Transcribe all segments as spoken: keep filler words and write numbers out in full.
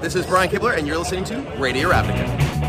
this is Brian Kibler and you're listening to Radio Ravnica.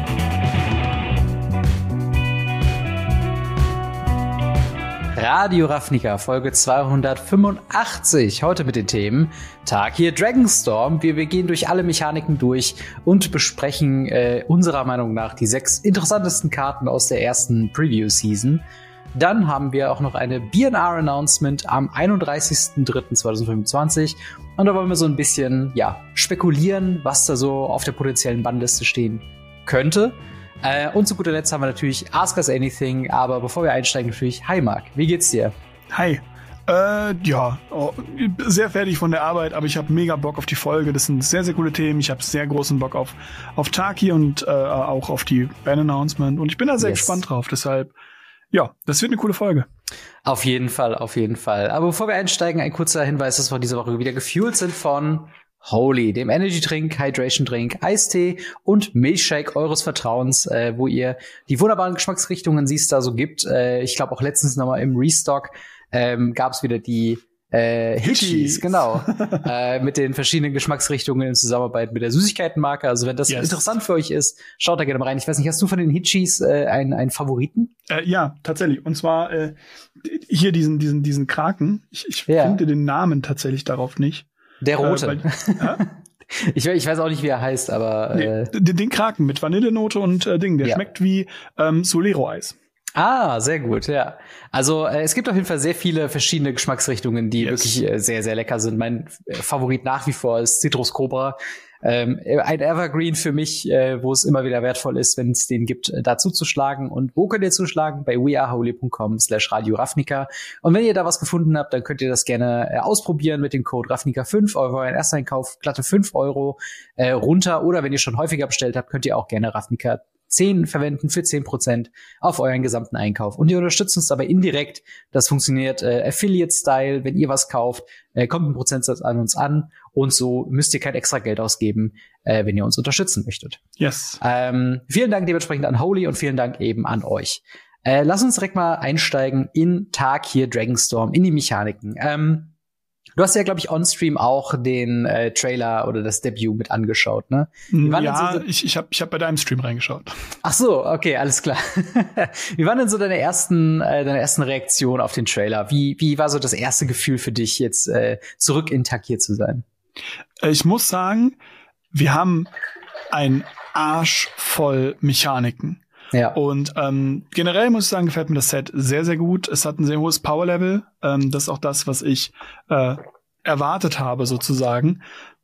Radio Ravnica, Folge zweihundertfünfundachtzig. Heute mit den Themen Tarkir Dragonstorm. Wir, wir gehen durch alle Mechaniken durch und besprechen äh, unserer Meinung nach die sechs interessantesten Karten aus der ersten Preview-Season. Dann haben wir auch noch eine B N R-Announcement am einunddreißigsten dritten zweitausendfünfundzwanzig. Und da wollen wir so ein bisschen ja, spekulieren, was da so auf der potenziellen Bannliste stehen könnte. Äh, und zu guter Letzt haben wir natürlich Ask Us Anything. Aber bevor wir einsteigen, natürlich, hi Marc, wie geht's dir? Hi. Äh, ja, oh, sehr fertig von der Arbeit, aber ich habe mega Bock auf die Folge. Das sind sehr, sehr coole Themen. Ich habe sehr großen Bock auf, auf Tarkir und äh, auch auf die Ban-Announcement. Und ich bin da sehr yes. gespannt drauf. Deshalb, ja, das wird eine coole Folge. Auf jeden Fall, auf jeden Fall. Aber bevor wir einsteigen, ein kurzer Hinweis, dass wir diese Woche wieder gefuelt sind von Holy, dem Energy-Drink, Hydration-Drink, Eistee und Milchshake eures Vertrauens, äh, wo ihr die wunderbaren Geschmacksrichtungen, die es da so gibt. Äh, ich glaube auch letztens nochmal im Restock ähm, gab es wieder die äh, Hitchis, genau, äh, mit den verschiedenen Geschmacksrichtungen in Zusammenarbeit mit der Süßigkeitenmarke. Also wenn das yes. interessant für euch ist, schaut da gerne mal rein. Ich weiß nicht, hast du von den Hitchis äh, einen, einen Favoriten? Äh, ja, tatsächlich. Und zwar äh, hier diesen diesen diesen Kraken. Ich, ich ja. finde den Namen tatsächlich darauf nicht. Der rote. Äh, weil, ich, ich weiß auch nicht, wie er heißt, aber nee, äh, den, den Kraken mit Vanillenote und äh, Ding. Der ja. schmeckt wie ähm, Solero-Eis. Ah, sehr gut, ja. Also äh, es gibt auf jeden Fall sehr viele verschiedene Geschmacksrichtungen, die yes. wirklich äh, sehr, sehr lecker sind. Mein äh, Favorit nach wie vor ist Citrus Cobra. Ähm, ein Evergreen für mich, äh, wo es immer wieder wertvoll ist, wenn es den gibt, äh, da zuzuschlagen. Und wo könnt ihr zuschlagen? Bei weareholy.com slash Radio Ravnica. Und wenn ihr da was gefunden habt, dann könnt ihr das gerne äh, ausprobieren mit dem Code Ravnica fünf. Euer Ersteinkauf glatte fünf Euro äh, runter. Oder wenn ihr schon häufiger bestellt habt, könnt ihr auch gerne Ravnica zehn verwenden für zehn Prozent auf euren gesamten Einkauf. Und ihr unterstützt uns dabei indirekt. Das funktioniert äh, Affiliate-Style. Wenn ihr was kauft, äh, kommt ein Prozentsatz an uns an. Und so müsst ihr kein extra Geld ausgeben, äh, wenn ihr uns unterstützen möchtet. Yes. Ähm, vielen Dank dementsprechend an Holy und vielen Dank eben an euch. Äh, lass uns direkt mal einsteigen in Tarkir Dragonstorm, in die Mechaniken. Ähm, Du hast ja, glaube ich, on-stream auch den äh, Trailer oder das Debut mit angeschaut, ne? Ja, so ich, ich habe ich hab bei deinem Stream reingeschaut. Ach so, okay, alles klar. Wie waren denn so deine ersten, äh, deine ersten Reaktionen auf den Trailer? Wie, wie war so das erste Gefühl für dich, jetzt äh, zurück in Tarkir zu sein? Ich muss sagen, wir haben ein Arsch voll Mechaniken. Ja. Und ähm, generell muss ich sagen, gefällt mir das Set sehr, sehr gut. Es hat ein sehr hohes Power-Level. Ähm, das ist auch das, was ich äh, erwartet habe, sozusagen.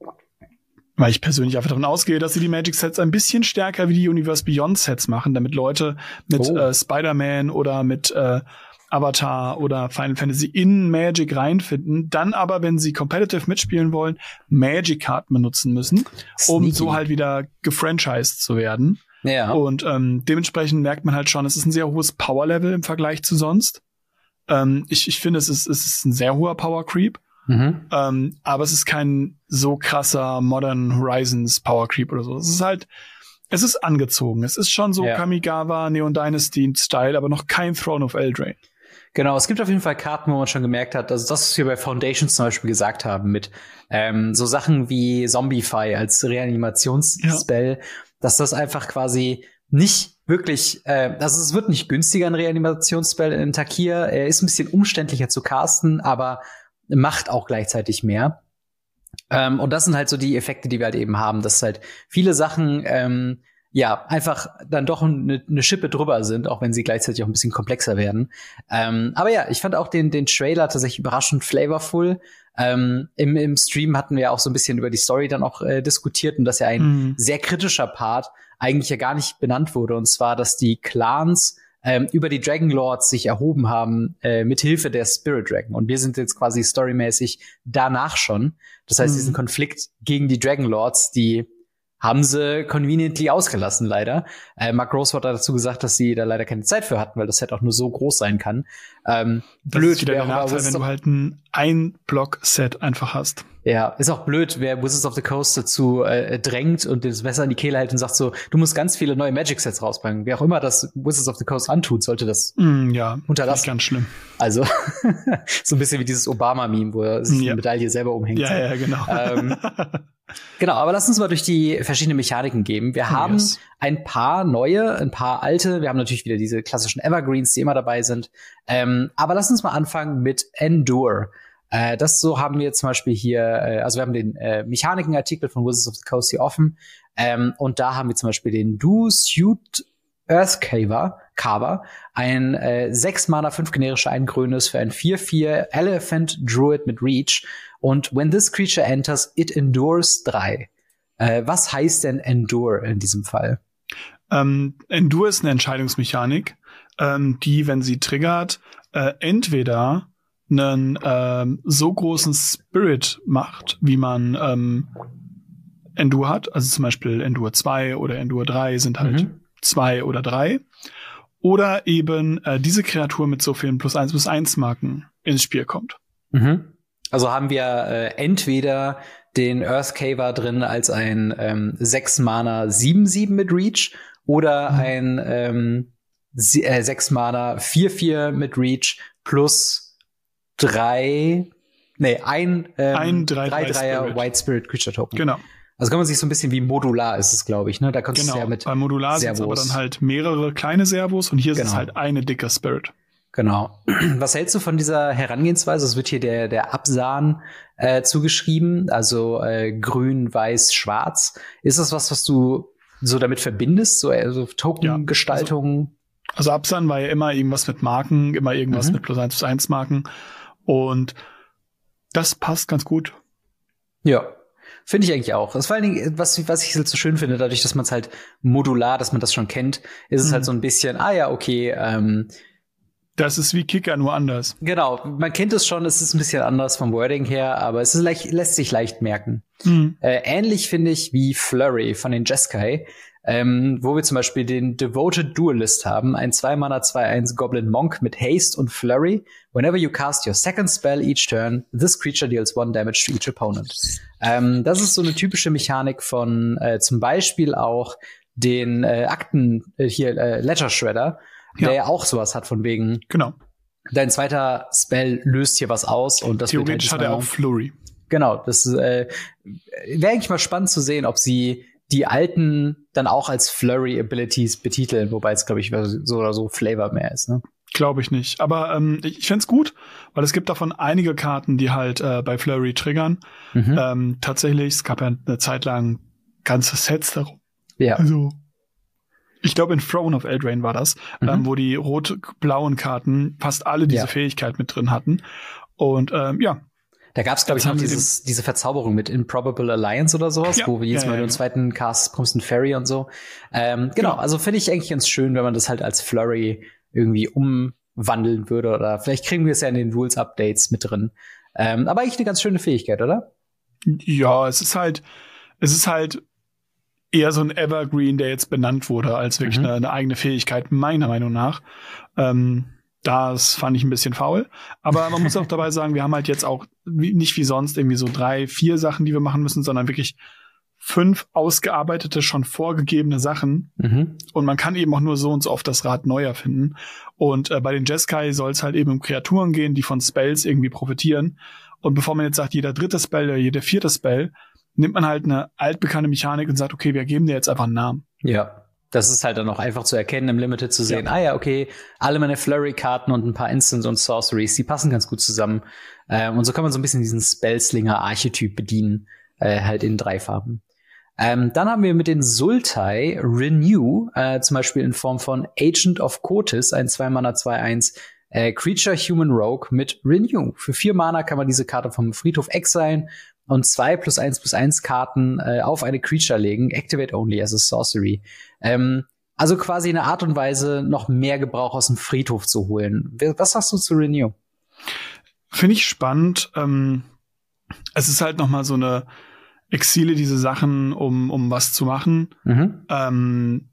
Weil ich persönlich einfach davon ausgehe, dass sie die Magic-Sets ein bisschen stärker wie die Universe Beyond-Sets machen, damit Leute mit oh. äh, Spider-Man oder mit äh, Avatar oder Final Fantasy in Magic reinfinden, dann aber, wenn sie competitive mitspielen wollen, Magic-Karten benutzen müssen, um Sneaky. so halt wieder gefranchised zu werden. Ja. Und ähm, dementsprechend merkt man halt schon, es ist ein sehr hohes Power-Level im Vergleich zu sonst. Ähm, ich, ich finde, es ist, es ist ein sehr hoher Power-Creep. Mhm. Ähm, aber es ist kein so krasser Modern Horizons Power-Creep oder so. Es ist halt, es ist angezogen. Es ist schon so ja. Kamigawa, Neon Dynasty-Style, aber noch kein Throne of Eldraine. Genau, es gibt auf jeden Fall Karten, wo man schon gemerkt hat, also das, was wir bei Foundations zum Beispiel gesagt haben, mit ähm, so Sachen wie Zombify als Reanimationsspell, ja. dass das einfach quasi nicht wirklich, äh, also es wird nicht günstiger, ein Reanimationsspell in Tarkir. Er ist ein bisschen umständlicher zu casten, aber macht auch gleichzeitig mehr. Ähm, und das sind halt so die Effekte, die wir halt eben haben, dass halt viele Sachen ähm, ja, einfach dann doch eine, eine Schippe drüber sind, auch wenn sie gleichzeitig auch ein bisschen komplexer werden. Ähm, aber ja, ich fand auch den, den Trailer tatsächlich überraschend flavorful. Ähm, im, im Stream hatten wir auch so ein bisschen über die Story dann auch äh, diskutiert und dass ja ein mhm. sehr kritischer Part eigentlich ja gar nicht benannt wurde. Und zwar, dass die Clans ähm, über die Dragon Lords sich erhoben haben, äh, mit Hilfe der Spirit Dragon. Und wir sind jetzt quasi storymäßig danach schon. Das heißt, mhm. diesen Konflikt gegen die Dragon Lords, die haben sie conveniently ausgelassen, leider. Äh, Mark Roseward hat dazu gesagt, dass sie da leider keine Zeit für hatten, weil das Set auch nur so groß sein kann. Ähm, das blöd, ist wieder der Nachteil, wenn du halt ein Ein-Block-Set einfach hast. Ja, ist auch blöd, wer Wizards of the Coast dazu äh, drängt und das Messer in die Kehle hält und sagt so, du musst ganz viele neue Magic-Sets rausbringen. Wer auch immer das Wizards of the Coast antut, sollte das mm, ja, unterlassen. Ganz schlimm. Also so ein bisschen wie dieses Obama-Meme, wo er sich ja. die Medaille selber umhängt. Ja, ja, genau. Ähm, Genau, aber lass uns mal durch die verschiedenen Mechaniken gehen. Wir haben yes. ein paar neue, ein paar alte. Wir haben natürlich wieder diese klassischen Evergreens, die immer dabei sind. Ähm, aber lass uns mal anfangen mit Endure. Äh, das so haben wir zum Beispiel hier, äh, also wir haben den äh, Mechaniken-Artikel von Wizards of the Coast hier offen. Ähm, und da haben wir zum Beispiel den Do Suit Earthcaver, Carver, ein äh, sechs Mana, fünf generische, ein grünes für ein vier vier Elephant Druid mit Reach. Und when this creature enters, it endures drei. Äh, was heißt denn Endure in diesem Fall? Ähm, Endure ist eine Entscheidungsmechanik, ähm, die, wenn sie triggert, äh, entweder einen ähm, so großen Spirit macht, wie man ähm, Endure hat. Also zum Beispiel Endure zwei oder Endure drei sind halt mhm. zwei oder drei. Oder eben äh, diese Kreatur mit so vielen plus eins plus eins Marken ins Spiel kommt. Mhm. Also haben wir äh, entweder den Earthcaver drin als ein ähm, sechs Mana sieben sieben mit Reach oder mhm. ein ähm, sie- äh, sechs Mana vier vier mit Reach plus drei, nee, ein, ähm, ein drei drei White Spirit Creature Token. Genau. Also kann man sich so ein bisschen wie modular ist es, glaube ich, ne? Da kannst genau. du ja mit Bei modular sind es aber dann halt mehrere kleine Servos und hier genau. ist es halt eine dicke Spirit. Genau. Was hältst du von dieser Herangehensweise? Es wird hier der der Absahn äh, zugeschrieben, also äh, grün, weiß, schwarz. Ist das was, was du so damit verbindest, so also Token-Gestaltung? Ja, also, also Absahn war ja immer irgendwas mit Marken, immer irgendwas mhm. mit plus eins plus eins Marken und das passt ganz gut. Ja. Finde ich eigentlich auch. Das vor allen Dingen, was, was ich halt so schön finde, dadurch, dass man es halt modular, dass man das schon kennt, ist es mhm. halt so ein bisschen, ah ja, okay, ähm, das ist wie Kicker, nur anders. Genau, man kennt es schon, es ist ein bisschen anders vom Wording her, aber es ist leicht, lässt sich leicht merken. Mhm. Äh, ähnlich finde ich wie Flurry von den Jeskai, ähm, wo wir zum Beispiel den Devoted Duelist haben, ein zwei Mana zwei eins Goblin Monk mit Haste und Flurry. Whenever you cast your second spell each turn, this creature deals one damage to each opponent. Ähm, das ist so eine typische Mechanik von äh, zum Beispiel auch den äh, Akten, äh, hier äh, Ledger Shredder, ja. der ja auch sowas hat von wegen, genau. dein zweiter Spell löst hier was aus und das theoretisch wird halt hat er auch Flurry. Genau, das äh, wäre eigentlich mal spannend zu sehen, ob sie die alten dann auch als Flurry-Abilities betiteln, wobei es, glaube ich, so oder so Flavor mehr ist, ne? Glaube ich nicht. Aber ähm, ich, ich find's gut, weil es gibt davon einige Karten, die halt äh, bei Flurry triggern. Mhm. Ähm, tatsächlich, es gab ja eine Zeit lang ganze Sets darum. Ja. Also, ich glaube, in Throne of Eldraine war das, mhm. ähm, wo die rot-blauen Karten fast alle diese ja. Fähigkeit mit drin hatten. Und ähm, ja, da gab es, glaube ich, noch dieses, diese Verzauberung mit Improbable Alliance oder sowas, ja, wo wir jedes ja, Mal ja, den ja. zweiten Cast bekommst einen Fairy und so. Ähm, genau, ja. also finde ich eigentlich ganz schön, wenn man das halt als Flurry irgendwie umwandeln würde. Oder vielleicht kriegen wir es ja in den Rules-Updates mit drin. Ähm, aber eigentlich eine ganz schöne Fähigkeit, oder? Ja, es ist halt, es ist halt eher so ein Evergreen, der jetzt benannt wurde, als wirklich mhm. eine, eine eigene Fähigkeit, meiner Meinung nach. Ähm, Das fand ich ein bisschen faul. Aber man muss auch dabei sagen, wir haben halt jetzt auch wie, nicht wie sonst irgendwie so drei, vier Sachen, die wir machen müssen, sondern wirklich fünf ausgearbeitete, schon vorgegebene Sachen. Mhm. Und man kann eben auch nur so und so oft das Rad neu erfinden. Und äh, bei den Jeskai soll es halt eben um Kreaturen gehen, die von Spells irgendwie profitieren. Und bevor man jetzt sagt, jeder dritte Spell oder jeder vierte Spell, nimmt man halt eine altbekannte Mechanik und sagt, okay, wir geben dir jetzt einfach einen Namen. Ja. Das ist halt dann auch einfach zu erkennen, im Limited zu sehen, ja. ah ja, okay, alle meine Flurry-Karten und ein paar Instants und Sorceries, die passen ganz gut zusammen. Ähm, und so kann man so ein bisschen diesen Spellslinger-Archetyp bedienen, äh, halt in drei Farben. Ähm, dann haben wir mit den Sultai Renew, äh, zum Beispiel in Form von Agent of Kotis, ein zwei Mana zwei eins äh, Creature Human Rogue mit Renew. Für vier Mana kann man diese Karte vom Friedhof exilen und zwei plus eins plus eins Karten äh, auf eine Creature legen. Activate only as a sorcery. Ähm, also quasi eine Art und Weise, noch mehr Gebrauch aus dem Friedhof zu holen. Was sagst du zu Renew? Finde ich spannend. Ähm, es ist halt noch mal so eine Exile diese Sachen, um um was zu machen. Mhm. Ähm,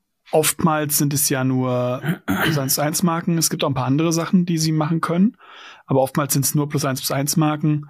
oftmals sind es ja nur plus eins plus eins Marken. Es gibt auch ein paar andere Sachen, die sie machen können. Aber oftmals sind es nur plus eins plus eins Marken.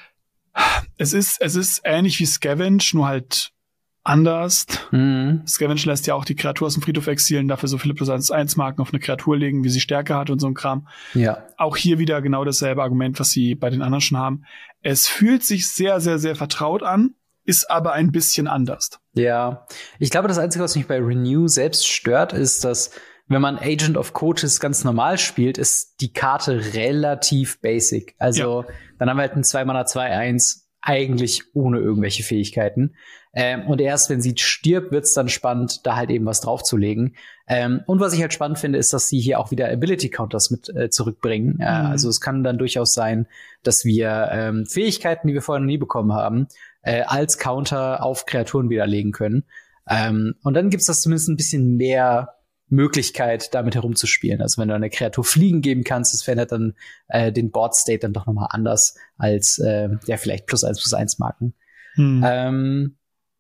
Es ist, es ist ähnlich wie Scavenge, nur halt anders. Mhm. Scavenge lässt ja auch die Kreatur aus dem Friedhof exilen, dafür so viele plus eins plus eins Marken auf eine Kreatur legen, wie sie Stärke hat und so ein Kram. Ja. Auch hier wieder genau dasselbe Argument, was sie bei den anderen schon haben. Es fühlt sich sehr, sehr, sehr vertraut an. ist aber ein bisschen anders. Ja, ich glaube, das Einzige, was mich bei Renew selbst stört, ist, dass wenn man Agent of Coaches ganz normal spielt, ist die Karte relativ basic. Also ja. Dann haben wir halt ein zwei Mana zwei eins eigentlich ohne irgendwelche Fähigkeiten. Ähm, und erst wenn sie stirbt, wird's dann spannend, da halt eben was draufzulegen. Ähm, und was ich halt spannend finde, ist, dass sie hier auch wieder Ability Counters mit äh, zurückbringen. Mhm. Äh, also es kann dann durchaus sein, dass wir ähm, Fähigkeiten, die wir vorher noch nie bekommen haben, äh, als Counter auf Kreaturen widerlegen können. Ähm, und dann gibt's das zumindest ein bisschen mehr Möglichkeit, damit herumzuspielen. Also wenn du eine Kreatur fliegen geben kannst, das verändert dann äh, den Board-State dann doch noch mal anders als äh, ja vielleicht plus eins plus eins Marken. Hm. Ähm,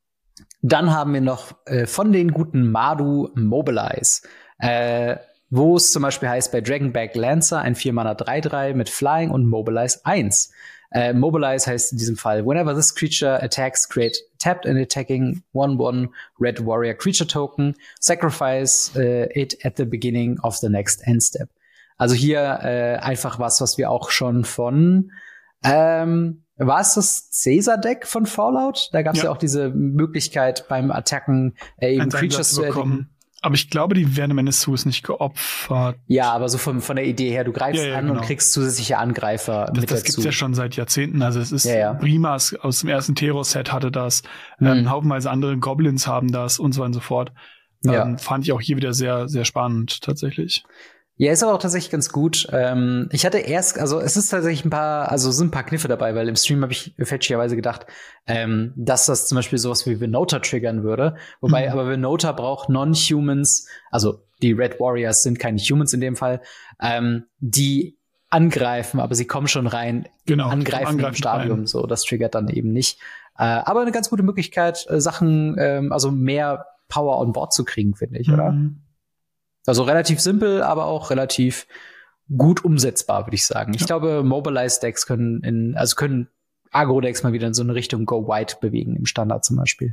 dann haben wir noch äh, von den guten Mardu Mobilize, äh, wo es zum Beispiel heißt bei Dragonback Lancer ein vier Mana drei drei mit Flying und Mobilize eins. Uh, Mobilize heißt in diesem Fall, whenever this creature attacks, create tapped and attacking one one Red Warrior Creature Token, sacrifice uh, it at the beginning of the next end step. Also hier uh, einfach was, was wir auch schon von, ähm, war es das Caesar-Deck von Fallout? Da gab es ja. ja auch diese Möglichkeit beim Attacken äh, eben Creatures zu erlegen. Aber ich glaube, die werden am Ende Sus nicht geopfert. Ja, aber so von, von der Idee her, du greifst ja, ja, an genau. und kriegst zusätzliche Angreifer das, mit das dazu. Das gibt's ja schon seit Jahrzehnten. Also es ist ja, ja. Primas aus dem ersten Tero-Set hatte das. Mhm. Ähm, haufenweise andere Goblins haben das und so weiter und so fort. Ja. Ähm, fand ich auch hier wieder sehr, sehr spannend tatsächlich. Ja, ist aber auch tatsächlich ganz gut. Ähm, ich hatte erst, also es ist tatsächlich ein paar, also sind ein paar Kniffe dabei, weil im Stream habe ich fälschlicherweise gedacht, ähm, dass das zum Beispiel sowas wie Venota triggern würde. Wobei, mhm. aber Venota braucht Non-Humans, also die Red Warriors sind keine Humans in dem Fall, ähm, die angreifen, aber sie kommen schon rein genau, im angreifenden Stadium. Rein. So, das triggert dann eben nicht. Äh, aber eine ganz gute Möglichkeit, äh, Sachen, ähm, also mehr Power on Board zu kriegen, finde ich, mhm. oder? Also relativ simpel, aber auch relativ gut umsetzbar, würde ich sagen. Ich ja. glaube, Mobilize-Decks können in, also können Agro-Decks mal wieder in so eine Richtung Go White bewegen, im Standard zum Beispiel.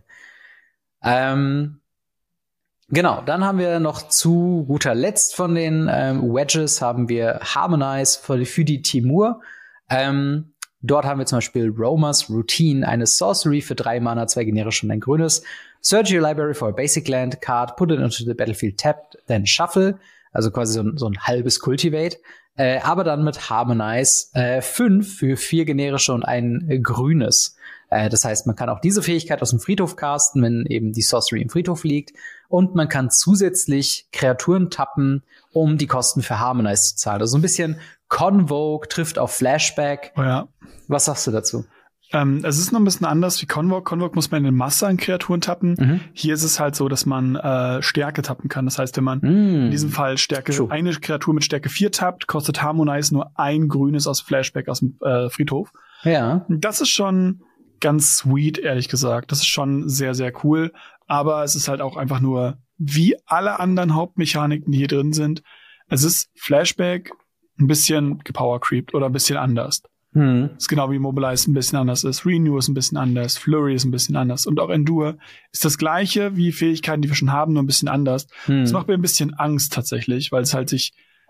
Ähm, genau, dann haben wir noch zu guter Letzt von den ähm, Wedges haben wir Harmonize für, für die Timur. Ähm, dort haben wir zum Beispiel Roamer's Routine, eine Sorcery für drei Mana, zwei generische und ein grünes. Search your library for a basic land card, put it into the battlefield tapped, then shuffle. Also quasi so ein, so ein halbes Cultivate. Äh, aber dann mit Harmonize äh, fünf für vier generische und ein äh, grünes. Äh, das heißt, man kann auch diese Fähigkeit aus dem Friedhof casten, wenn eben die Sorcery im Friedhof liegt. Und man kann zusätzlich Kreaturen tappen, um die Kosten für Harmonize zu zahlen. Also so ein bisschen Convoke trifft auf Flashback. Oh ja. Was sagst du dazu? Ähm, es ist noch ein bisschen anders wie Convoke. Convoke muss man in eine Masse an Kreaturen tappen. Mhm. Hier ist es halt so, dass man äh, Stärke tappen kann. Das heißt, wenn man mhm. in diesem Fall Stärke True. eine Kreatur mit Stärke vier tappt, kostet Harmonize nur ein grünes aus Flashback aus dem äh, Friedhof. Ja. Das ist schon ganz sweet, ehrlich gesagt. Das ist schon sehr, sehr cool. Aber es ist halt auch einfach nur, wie alle anderen Hauptmechaniken, die hier drin sind. Es ist Flashback ein bisschen gepowercreept oder ein bisschen anders. Hm. Das ist genau wie Mobilize ein bisschen anders ist, Renew ist ein bisschen anders, Flurry ist ein bisschen anders und auch Endure ist das gleiche wie Fähigkeiten, die wir schon haben, nur ein bisschen anders. Hm. Das macht mir ein bisschen Angst tatsächlich, weil es halt sich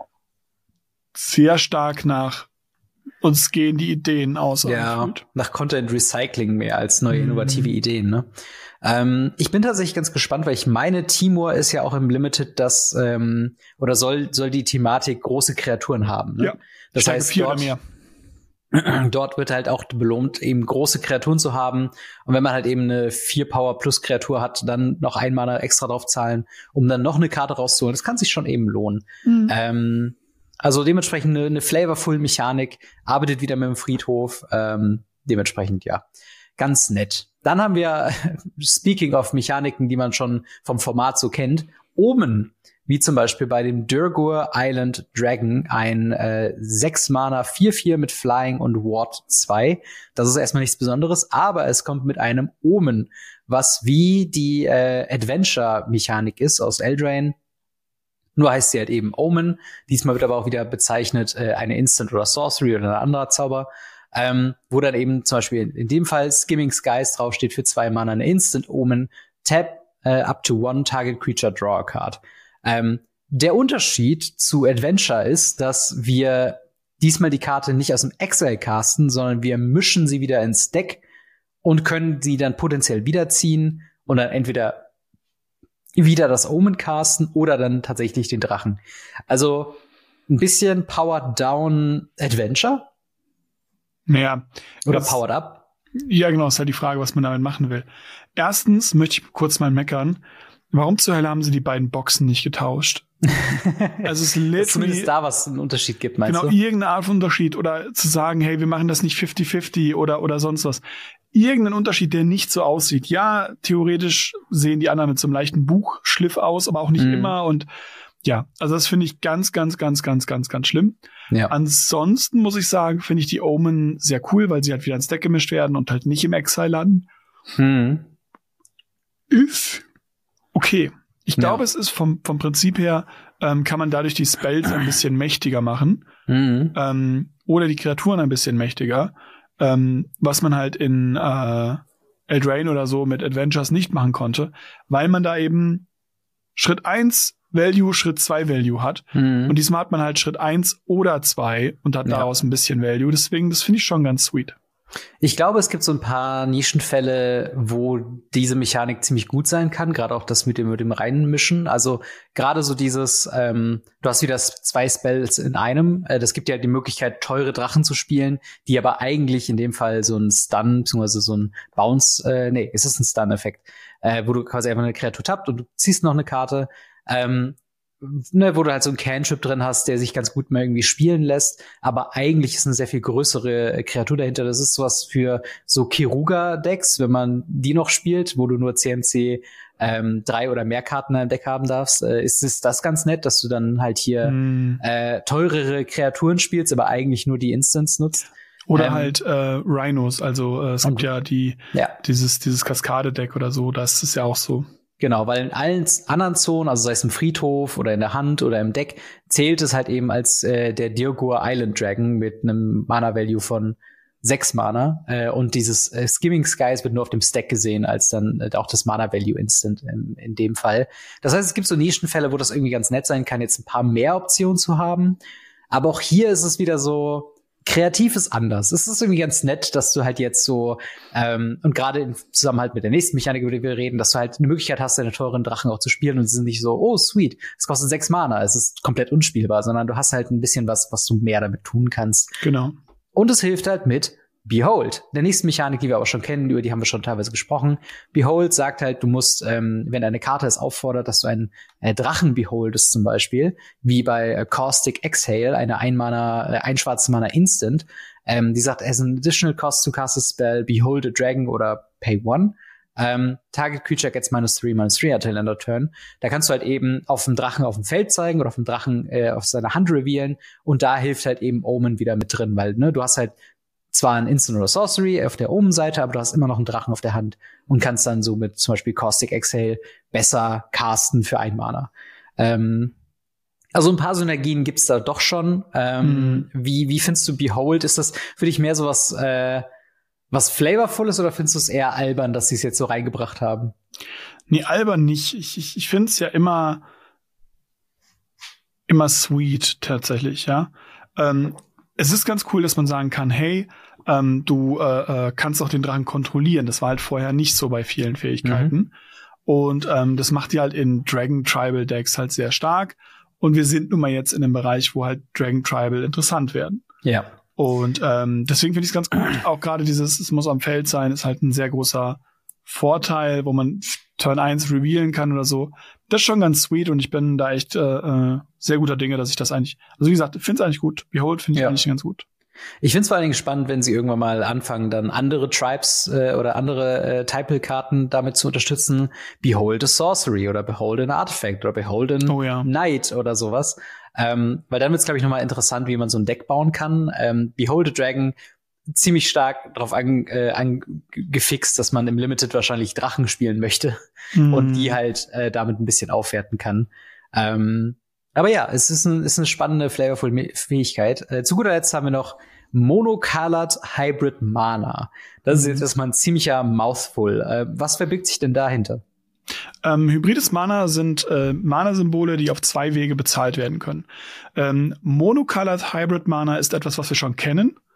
sehr stark nach uns gehen die Ideen aus. Ja, anfühlt. Nach Content Recycling mehr als neue innovative hm. Ideen, ne? Ähm, ich bin tatsächlich ganz gespannt, weil ich meine, Timur ist ja auch im Limited, das ähm, oder soll soll die Thematik große Kreaturen haben. Ne? Ja, das Stärke heißt, vier dort, oder mehr. Dort wird halt auch belohnt, eben große Kreaturen zu haben. Und wenn man halt eben eine vier Power plus Kreatur hat, dann noch ein Mana extra drauf zahlen, um dann noch eine Karte rauszuholen. Das kann sich schon eben lohnen. Mhm. Ähm, also dementsprechend eine, eine flavorful Mechanik, arbeitet wieder mit dem Friedhof. Ähm, dementsprechend, ja, ganz nett. Dann haben wir, speaking of Mechaniken, die man schon vom Format so kennt, Omen. Wie zum Beispiel bei dem Durgur Island Dragon, ein äh, sechs Mana vier vier mit Flying und Ward zwei. Das ist erstmal nichts Besonderes, aber es kommt mit einem Omen, was wie die äh, Adventure-Mechanik ist aus Eldraine. Nur heißt sie halt eben Omen. Diesmal wird aber auch wieder bezeichnet äh, eine Instant oder Sorcery oder ein anderer Zauber. Ähm, wo dann eben zum Beispiel in dem Fall Skimming Skies draufsteht für zwei Mana, eine Instant Omen. Tap äh, up to one target creature, draw a card. Ähm, der Unterschied zu Adventure ist, dass wir diesmal die Karte nicht aus dem Exile casten, sondern wir mischen sie wieder ins Deck und können sie dann potenziell wiederziehen und dann entweder wieder das Omen casten oder dann tatsächlich den Drachen. Also ein bisschen Powered Down Adventure. Naja. Oder Powered Up. Ja, genau, ist halt die Frage, was man damit machen will. Erstens möchte ich kurz mal meckern. Warum zur Hölle haben sie die beiden Boxen nicht getauscht? Also es ist literally, zumindest da was einen Unterschied gibt, meinst genau, du? Genau, irgendeine Art von Unterschied. Oder zu sagen, hey, wir machen das nicht fifty fifty oder, oder sonst was. Irgendein Unterschied, der nicht so aussieht. Ja, theoretisch sehen die anderen mit so einem leichten Buchschliff aus, aber auch nicht mhm. immer. Und ja, also das finde ich ganz, ganz, ganz, ganz, ganz, ganz schlimm. Ja. Ansonsten muss ich sagen, finde ich die Omen sehr cool, weil sie halt wieder ins Deck gemischt werden und halt nicht im Exile landen. Mhm. Ist okay. Ich glaube, ja. es ist vom, vom Prinzip her, ähm, kann man dadurch die Spells ein bisschen mächtiger machen. Mhm. Ähm, oder die Kreaturen ein bisschen mächtiger. Ähm, was man halt in äh, Eldraine oder so mit Adventures nicht machen konnte. Weil man da eben Schritt eins Value, Schritt zwei Value hat. Mhm. Und diesmal hat man halt Schritt eins oder zwei und hat ja. daraus ein bisschen Value. Deswegen, das finde ich schon ganz sweet. Ich glaube, es gibt so ein paar Nischenfälle, wo diese Mechanik ziemlich gut sein kann, gerade auch das mit dem, mit dem Reinmischen. Also gerade so dieses, ähm, du hast wieder zwei Spells in einem. Äh, das gibt ja die Möglichkeit, teure Drachen zu spielen, die aber eigentlich in dem Fall so ein Stun, beziehungsweise so ein Bounce, äh, nee, es ist ein Stun-Effekt, äh, wo du quasi einfach eine Kreatur tappt und du ziehst noch eine Karte. Ähm, Ne, wo du halt so einen Cantrip drin hast, der sich ganz gut mal irgendwie spielen lässt, aber eigentlich ist eine sehr viel größere Kreatur dahinter. Das ist sowas für so Kiruga-Decks, wenn man die noch spielt, wo du nur C M C ähm, drei oder mehr Karten im Deck haben darfst, äh, ist es das ganz nett, dass du dann halt hier mm. äh, teurere Kreaturen spielst, aber eigentlich nur die Instants nutzt. Oder ähm, halt äh, Rhinos, also äh, es gibt ja die ja. dieses dieses Kaskade-Deck oder so, das ist ja auch so. Genau, weil in allen anderen Zonen, also sei es im Friedhof oder in der Hand oder im Deck, zählt es halt eben als äh, der Dirgur Island Dragon mit einem Mana-Value von sechs Mana. Äh, und dieses äh, Skimming Skies wird nur auf dem Stack gesehen, als dann äh, auch das Mana-Value Instant in, in dem Fall. Das heißt, es gibt so Nischenfälle, wo das irgendwie ganz nett sein kann, jetzt ein paar mehr Optionen zu haben. Aber auch hier ist es wieder so, kreativ ist anders. Es ist irgendwie ganz nett, dass du halt jetzt so, ähm, und gerade im Zusammenhalt mit der nächsten Mechanik, über die wir reden, dass du halt eine Möglichkeit hast, deine teuren Drachen auch zu spielen und sie sind nicht so, oh, sweet, es kostet sechs Mana, es ist komplett unspielbar, sondern du hast halt ein bisschen was, was du mehr damit tun kannst. Genau. Und es hilft halt mit Behold, der nächsten Mechanik, die wir aber schon kennen, über die haben wir schon teilweise gesprochen. Behold sagt halt, du musst, ähm, wenn eine Karte es auffordert, dass du einen äh, Drachen beholdest zum Beispiel, wie bei äh, Caustic Exhale, eine ein-Mana, äh, ein schwarze Mana Instant, ähm, die sagt, as an additional cost to cast a spell, behold a dragon oder pay one. Ähm, target creature gets minus three, minus three until end of turn. Da kannst du halt eben auf dem Drachen auf dem Feld zeigen oder auf dem Drachen äh, auf seiner Hand revealen und da hilft halt eben Omen wieder mit drin, weil ne, du hast halt zwar ein Instant oder Sorcery auf der Omen-Seite, aber du hast immer noch einen Drachen auf der Hand und kannst dann so mit zum Beispiel Caustic Exhale besser casten für ein Mana. Ähm, also ein paar Synergien gibt's da doch schon. Ähm, mhm. Wie wie findest du Behold? Ist das für dich mehr so was, äh, was Flavorvolles oder findest du es eher albern, dass sie es jetzt so reingebracht haben? Nee, albern nicht. Ich, ich, ich finde es ja immer immer sweet tatsächlich, ja. Ähm, es ist ganz cool, dass man sagen kann, hey, ähm, du äh, äh, kannst auch den Drachen kontrollieren. Das war halt vorher nicht so bei vielen Fähigkeiten. Mhm. Und ähm, das macht die halt in Dragon Tribal Decks halt sehr stark. Und wir sind nun mal jetzt in einem Bereich, wo halt Dragon Tribal interessant werden. Ja. Und ähm, deswegen finde ich es ganz gut. Auch gerade dieses, es muss am Feld sein, ist halt ein sehr großer Vorteil, wo man Turn eins revealen kann oder so. Das ist schon ganz sweet und ich bin da echt äh, sehr guter Dinge, dass ich das eigentlich, also wie gesagt, ich finde es eigentlich gut. Behold finde ich ja. eigentlich ganz gut. Ich finde es vor allen Dingen spannend, wenn sie irgendwann mal anfangen, dann andere Tribes äh, oder andere äh, Typal-Karten damit zu unterstützen. Behold a Sorcery oder Behold an Artifact oder Behold an oh, ja. Knight oder sowas. Ähm, weil dann wird es, glaube ich, nochmal interessant, wie man so ein Deck bauen kann. Ähm, Behold a Dragon ziemlich stark darauf angefixt, an, dass man im Limited wahrscheinlich Drachen spielen möchte mm. und die halt äh, damit ein bisschen aufwerten kann. Ähm, aber ja, es ist, ein, ist eine spannende, flavorful Fähigkeit. Äh, zu guter Letzt haben wir noch Monocolored Hybrid Mana. Das ist jetzt erstmal ein ziemlicher Mouthful. Äh, was verbirgt sich denn dahinter? Ähm, hybrides Mana sind äh, Mana-Symbole, die auf zwei Wege bezahlt werden können. Ähm, Monocolored Hybrid Mana ist etwas, was wir schon kennen.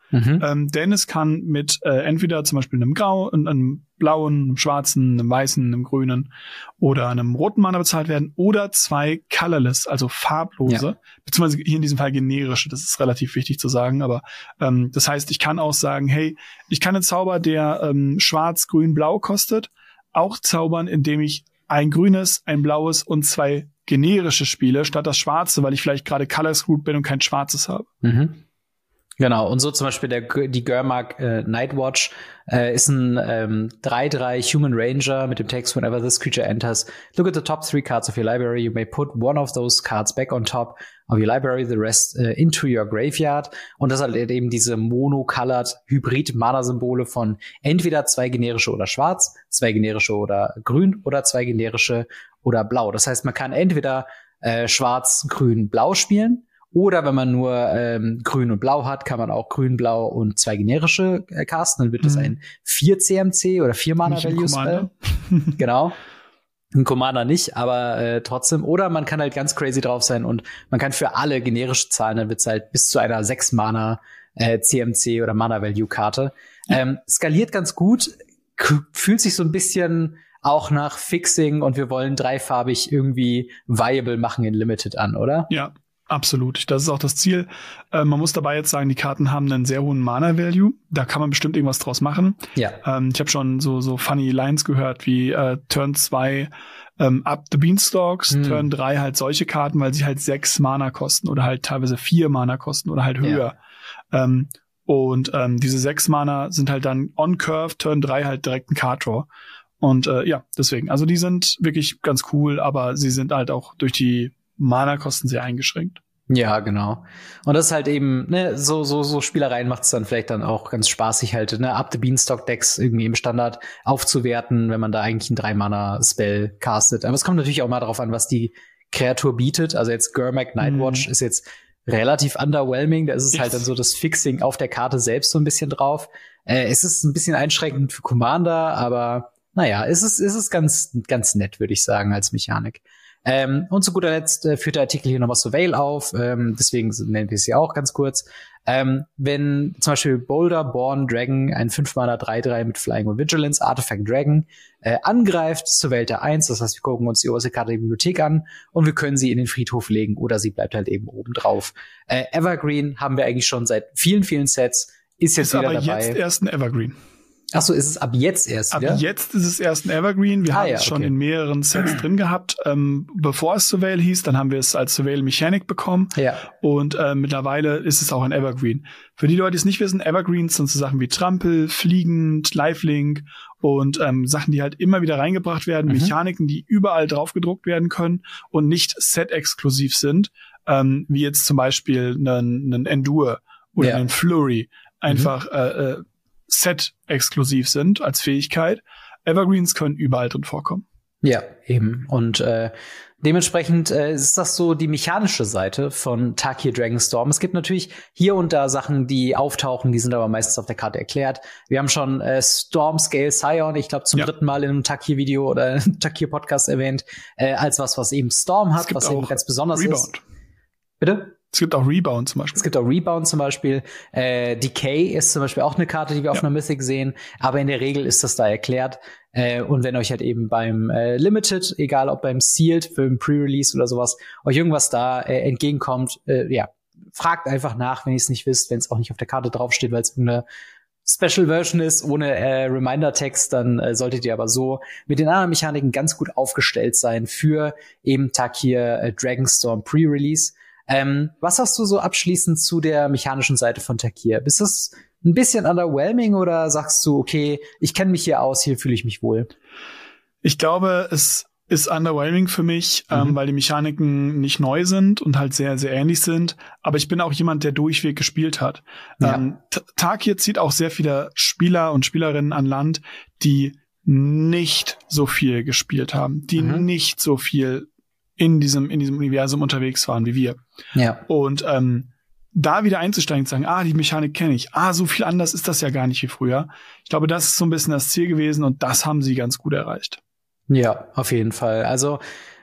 Mhm. Ähm, denn es kann mit äh, entweder zum Beispiel einem Grau, einem blauen, einem schwarzen, einem weißen, einem grünen oder einem roten Mana bezahlt werden oder zwei colorless, also farblose, ja. beziehungsweise hier in diesem Fall generische, das ist relativ wichtig zu sagen, aber ähm, das heißt, ich kann auch sagen, hey, ich kann einen Zauber, der ähm, schwarz, grün, blau kostet, auch zaubern, indem ich ein grünes, ein blaues und zwei generische spiele, statt das schwarze, weil ich vielleicht gerade color-screwed bin und kein schwarzes habe. Mhm. Genau, und so zum Beispiel der, die Gurmag äh, Nightwatch äh, ist ein ähm, drei drei Human Ranger mit dem Text, whenever this creature enters, look at the top three cards of your library, you may put one of those cards back on top of your library, the rest uh, into your graveyard. Und das hat eben diese monocolored Hybrid-Mana-Symbole von entweder zwei generische oder schwarz, zwei generische oder grün oder zwei generische oder blau. Das heißt, man kann entweder äh, schwarz, grün, blau spielen. Oder wenn man nur ähm, grün und blau hat, kann man auch grün, blau und zwei generische äh, casten. Dann wird das mhm. ein vier C M C oder vier Mana Value Spell. Genau. Ein Commander nicht, aber äh, trotzdem. Oder man kann halt ganz crazy drauf sein und man kann für alle generische Zahlen, dann wird's halt bis zu einer sechs Mana äh, C M C oder Mana Value Karte. Ja. Ähm, skaliert ganz gut, k- fühlt sich so ein bisschen auch nach Fixing und wir wollen dreifarbig irgendwie viable machen in Limited an, oder? Ja. Absolut, das ist auch das Ziel. Äh, man muss dabei jetzt sagen, die Karten haben einen sehr hohen Mana-Value. Da kann man bestimmt irgendwas draus machen. Ja. Ähm, ich habe schon so so funny Lines gehört wie äh, Turn zwei ähm, Up the Beanstalks, hm. Turn drei halt solche Karten, weil sie halt sechs Mana kosten oder halt teilweise vier Mana kosten oder halt höher. Ja. Ähm, und ähm, diese sechs Mana sind halt dann on Curve, Turn drei halt direkt ein Card Draw. Und äh, ja, deswegen. Also die sind wirklich ganz cool, aber sie sind halt auch durch die Mana-Kosten sehr eingeschränkt. Ja, genau. Und das ist halt eben, ne, so, so, so Spielereien macht es dann vielleicht dann auch ganz spaßig halt, ne, Up the Beanstalk-Decks irgendwie im Standard aufzuwerten, wenn man da eigentlich einen drei-Mana-Spell castet. Aber es kommt natürlich auch mal darauf an, was die Kreatur bietet. Also jetzt Gurmag Nightwatch mhm. ist jetzt relativ underwhelming. Da ist es yes. halt dann so das Fixing auf der Karte selbst so ein bisschen drauf. Äh, es ist ein bisschen einschränkend für Commander, aber naja, es ist, es ist ganz, ganz nett, würde ich sagen, als Mechanik. Ähm, und zu guter Letzt äh, führt der Artikel hier noch was zu Veil auf, ähm, deswegen nennen wir es ja auch ganz kurz. Ähm, wenn zum Beispiel Boulder Born Dragon, ein fünf Mana drei drei mit Flying und Vigilance, Artifact Dragon, äh, angreift, so wählt er eins, das heißt, wir gucken uns die oberste Karte der Bibliothek an und wir können sie in den Friedhof legen oder sie bleibt halt eben oben drauf. Äh, Evergreen haben wir eigentlich schon seit vielen, vielen Sets, ist jetzt ist wieder aber dabei. Jetzt erst ein Evergreen. Ach so, ist es ab jetzt erst Ab wieder? jetzt ist es erst ein Evergreen. Wir ah, haben ja, es schon okay. in mehreren Sets drin gehabt. Ähm, bevor es Surveil hieß, dann haben wir es als Surveil Mechanic bekommen. Ja. Und äh, mittlerweile ist es auch ein Evergreen. Für die Leute, die es nicht wissen, Evergreens sind so Sachen wie Trampel, Fliegend, Lifelink und ähm, Sachen, die halt immer wieder reingebracht werden. Mhm. Mechaniken, die überall drauf gedruckt werden können und nicht set-exklusiv sind. Ähm, wie jetzt zum Beispiel einen, einen Endure oder ja. einen Flurry. Einfach mhm. äh, äh, Set-exklusiv sind als Fähigkeit. Evergreens können überall drin vorkommen. Ja, eben. Und äh, dementsprechend äh, ist das so die mechanische Seite von Tarkir Dragonstorm. Es gibt natürlich hier und da Sachen, die auftauchen, die sind aber meistens auf der Karte erklärt. Wir haben schon äh, Storm Scale Scion, ich glaube zum ja. dritten Mal in einem Tarkir-Video oder Tarkir-Podcast erwähnt, äh, als was, was eben Storm hat, was eben ganz besonders Rebound. ist. Bitte? Es gibt auch Rebound zum Beispiel. Es gibt auch Rebound zum Beispiel. Äh, Decay ist zum Beispiel auch eine Karte, die wir ja. auf einer Mythic sehen. Aber in der Regel ist das da erklärt. Äh, und wenn euch halt eben beim äh, Limited, egal ob beim Sealed, für ein Pre-Release oder sowas, euch irgendwas da äh, entgegenkommt, äh, ja, fragt einfach nach, wenn ihr es nicht wisst, wenn es auch nicht auf der Karte draufsteht, weil es irgendeine Special Version ist, ohne äh, Reminder-Text, dann äh, solltet ihr aber so mit den anderen Mechaniken ganz gut aufgestellt sein für eben Tarkir äh, Dragonstorm Pre-Release. Ähm, was hast du so abschließend zu der mechanischen Seite von Tarkir? Ist das ein bisschen underwhelming oder sagst du, okay, ich kenne mich hier aus, hier fühle ich mich wohl? Ich glaube, es ist underwhelming für mich, mhm. ähm, weil die Mechaniken nicht neu sind und halt sehr, sehr ähnlich sind. Aber ich bin auch jemand, der durchweg gespielt hat. Ja. Ähm, Tarkir zieht auch sehr viele Spieler und Spielerinnen an Land, die nicht so viel gespielt haben, die mhm. nicht so viel in diesem in diesem Universum unterwegs waren wie wir. Ja. Und ähm, da wieder einzusteigen und zu sagen, ah, die Mechanik kenne ich. Ah, so viel anders ist das ja gar nicht wie früher. Ich glaube, das ist so ein bisschen das Ziel gewesen und das haben sie ganz gut erreicht. Ja, auf jeden Fall. Also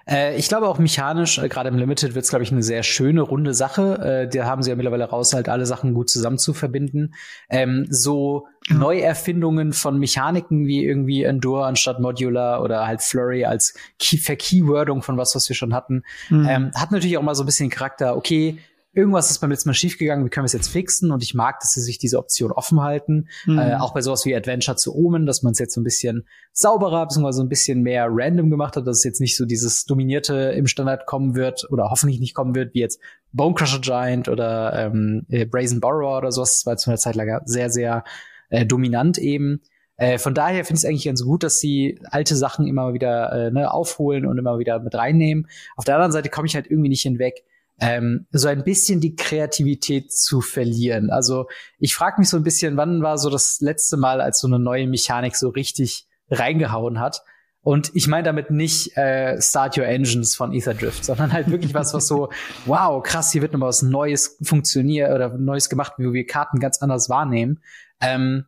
Äh, ich glaube auch mechanisch, äh, gerade im Limited wird's, glaube ich, eine sehr schöne, runde Sache. Äh, da haben sie ja mittlerweile raus, halt alle Sachen gut zusammen zu verbinden. Ähm, so mhm. Neuerfindungen von Mechaniken wie irgendwie Endure anstatt Modular oder halt Flurry als Key- Verkeywordung von was, was wir schon hatten, mhm. ähm, hat natürlich auch mal so ein bisschen den Charakter, okay, irgendwas ist beim letzten Mal schiefgegangen, wie können wir es jetzt fixen? Und ich mag, dass sie sich diese Option offen halten. Mhm. Äh, auch bei sowas wie Adventure zu Omen, dass man es jetzt so ein bisschen sauberer, beziehungsweise so ein bisschen mehr random gemacht hat, dass es jetzt nicht so dieses Dominierte im Standard kommen wird oder hoffentlich nicht kommen wird, wie jetzt Bonecrusher Giant oder ähm, Brazen Borrower oder sowas. Das war zu einer Zeit lang sehr, sehr äh, dominant eben. Äh, von daher finde ich es eigentlich ganz gut, dass sie alte Sachen immer wieder äh, ne, aufholen und immer wieder mit reinnehmen. Auf der anderen Seite komme ich halt irgendwie nicht hinweg, Ähm, so ein bisschen die Kreativität zu verlieren. Also ich frage mich so ein bisschen, wann war so das letzte Mal, als so eine neue Mechanik so richtig reingehauen hat? Und ich meine damit nicht äh, Start Your Engines von Aetherdrift, sondern halt wirklich was, was so, wow, krass, hier wird noch was Neues funktioniert oder Neues gemacht, wie wir Karten ganz anders wahrnehmen. Ähm,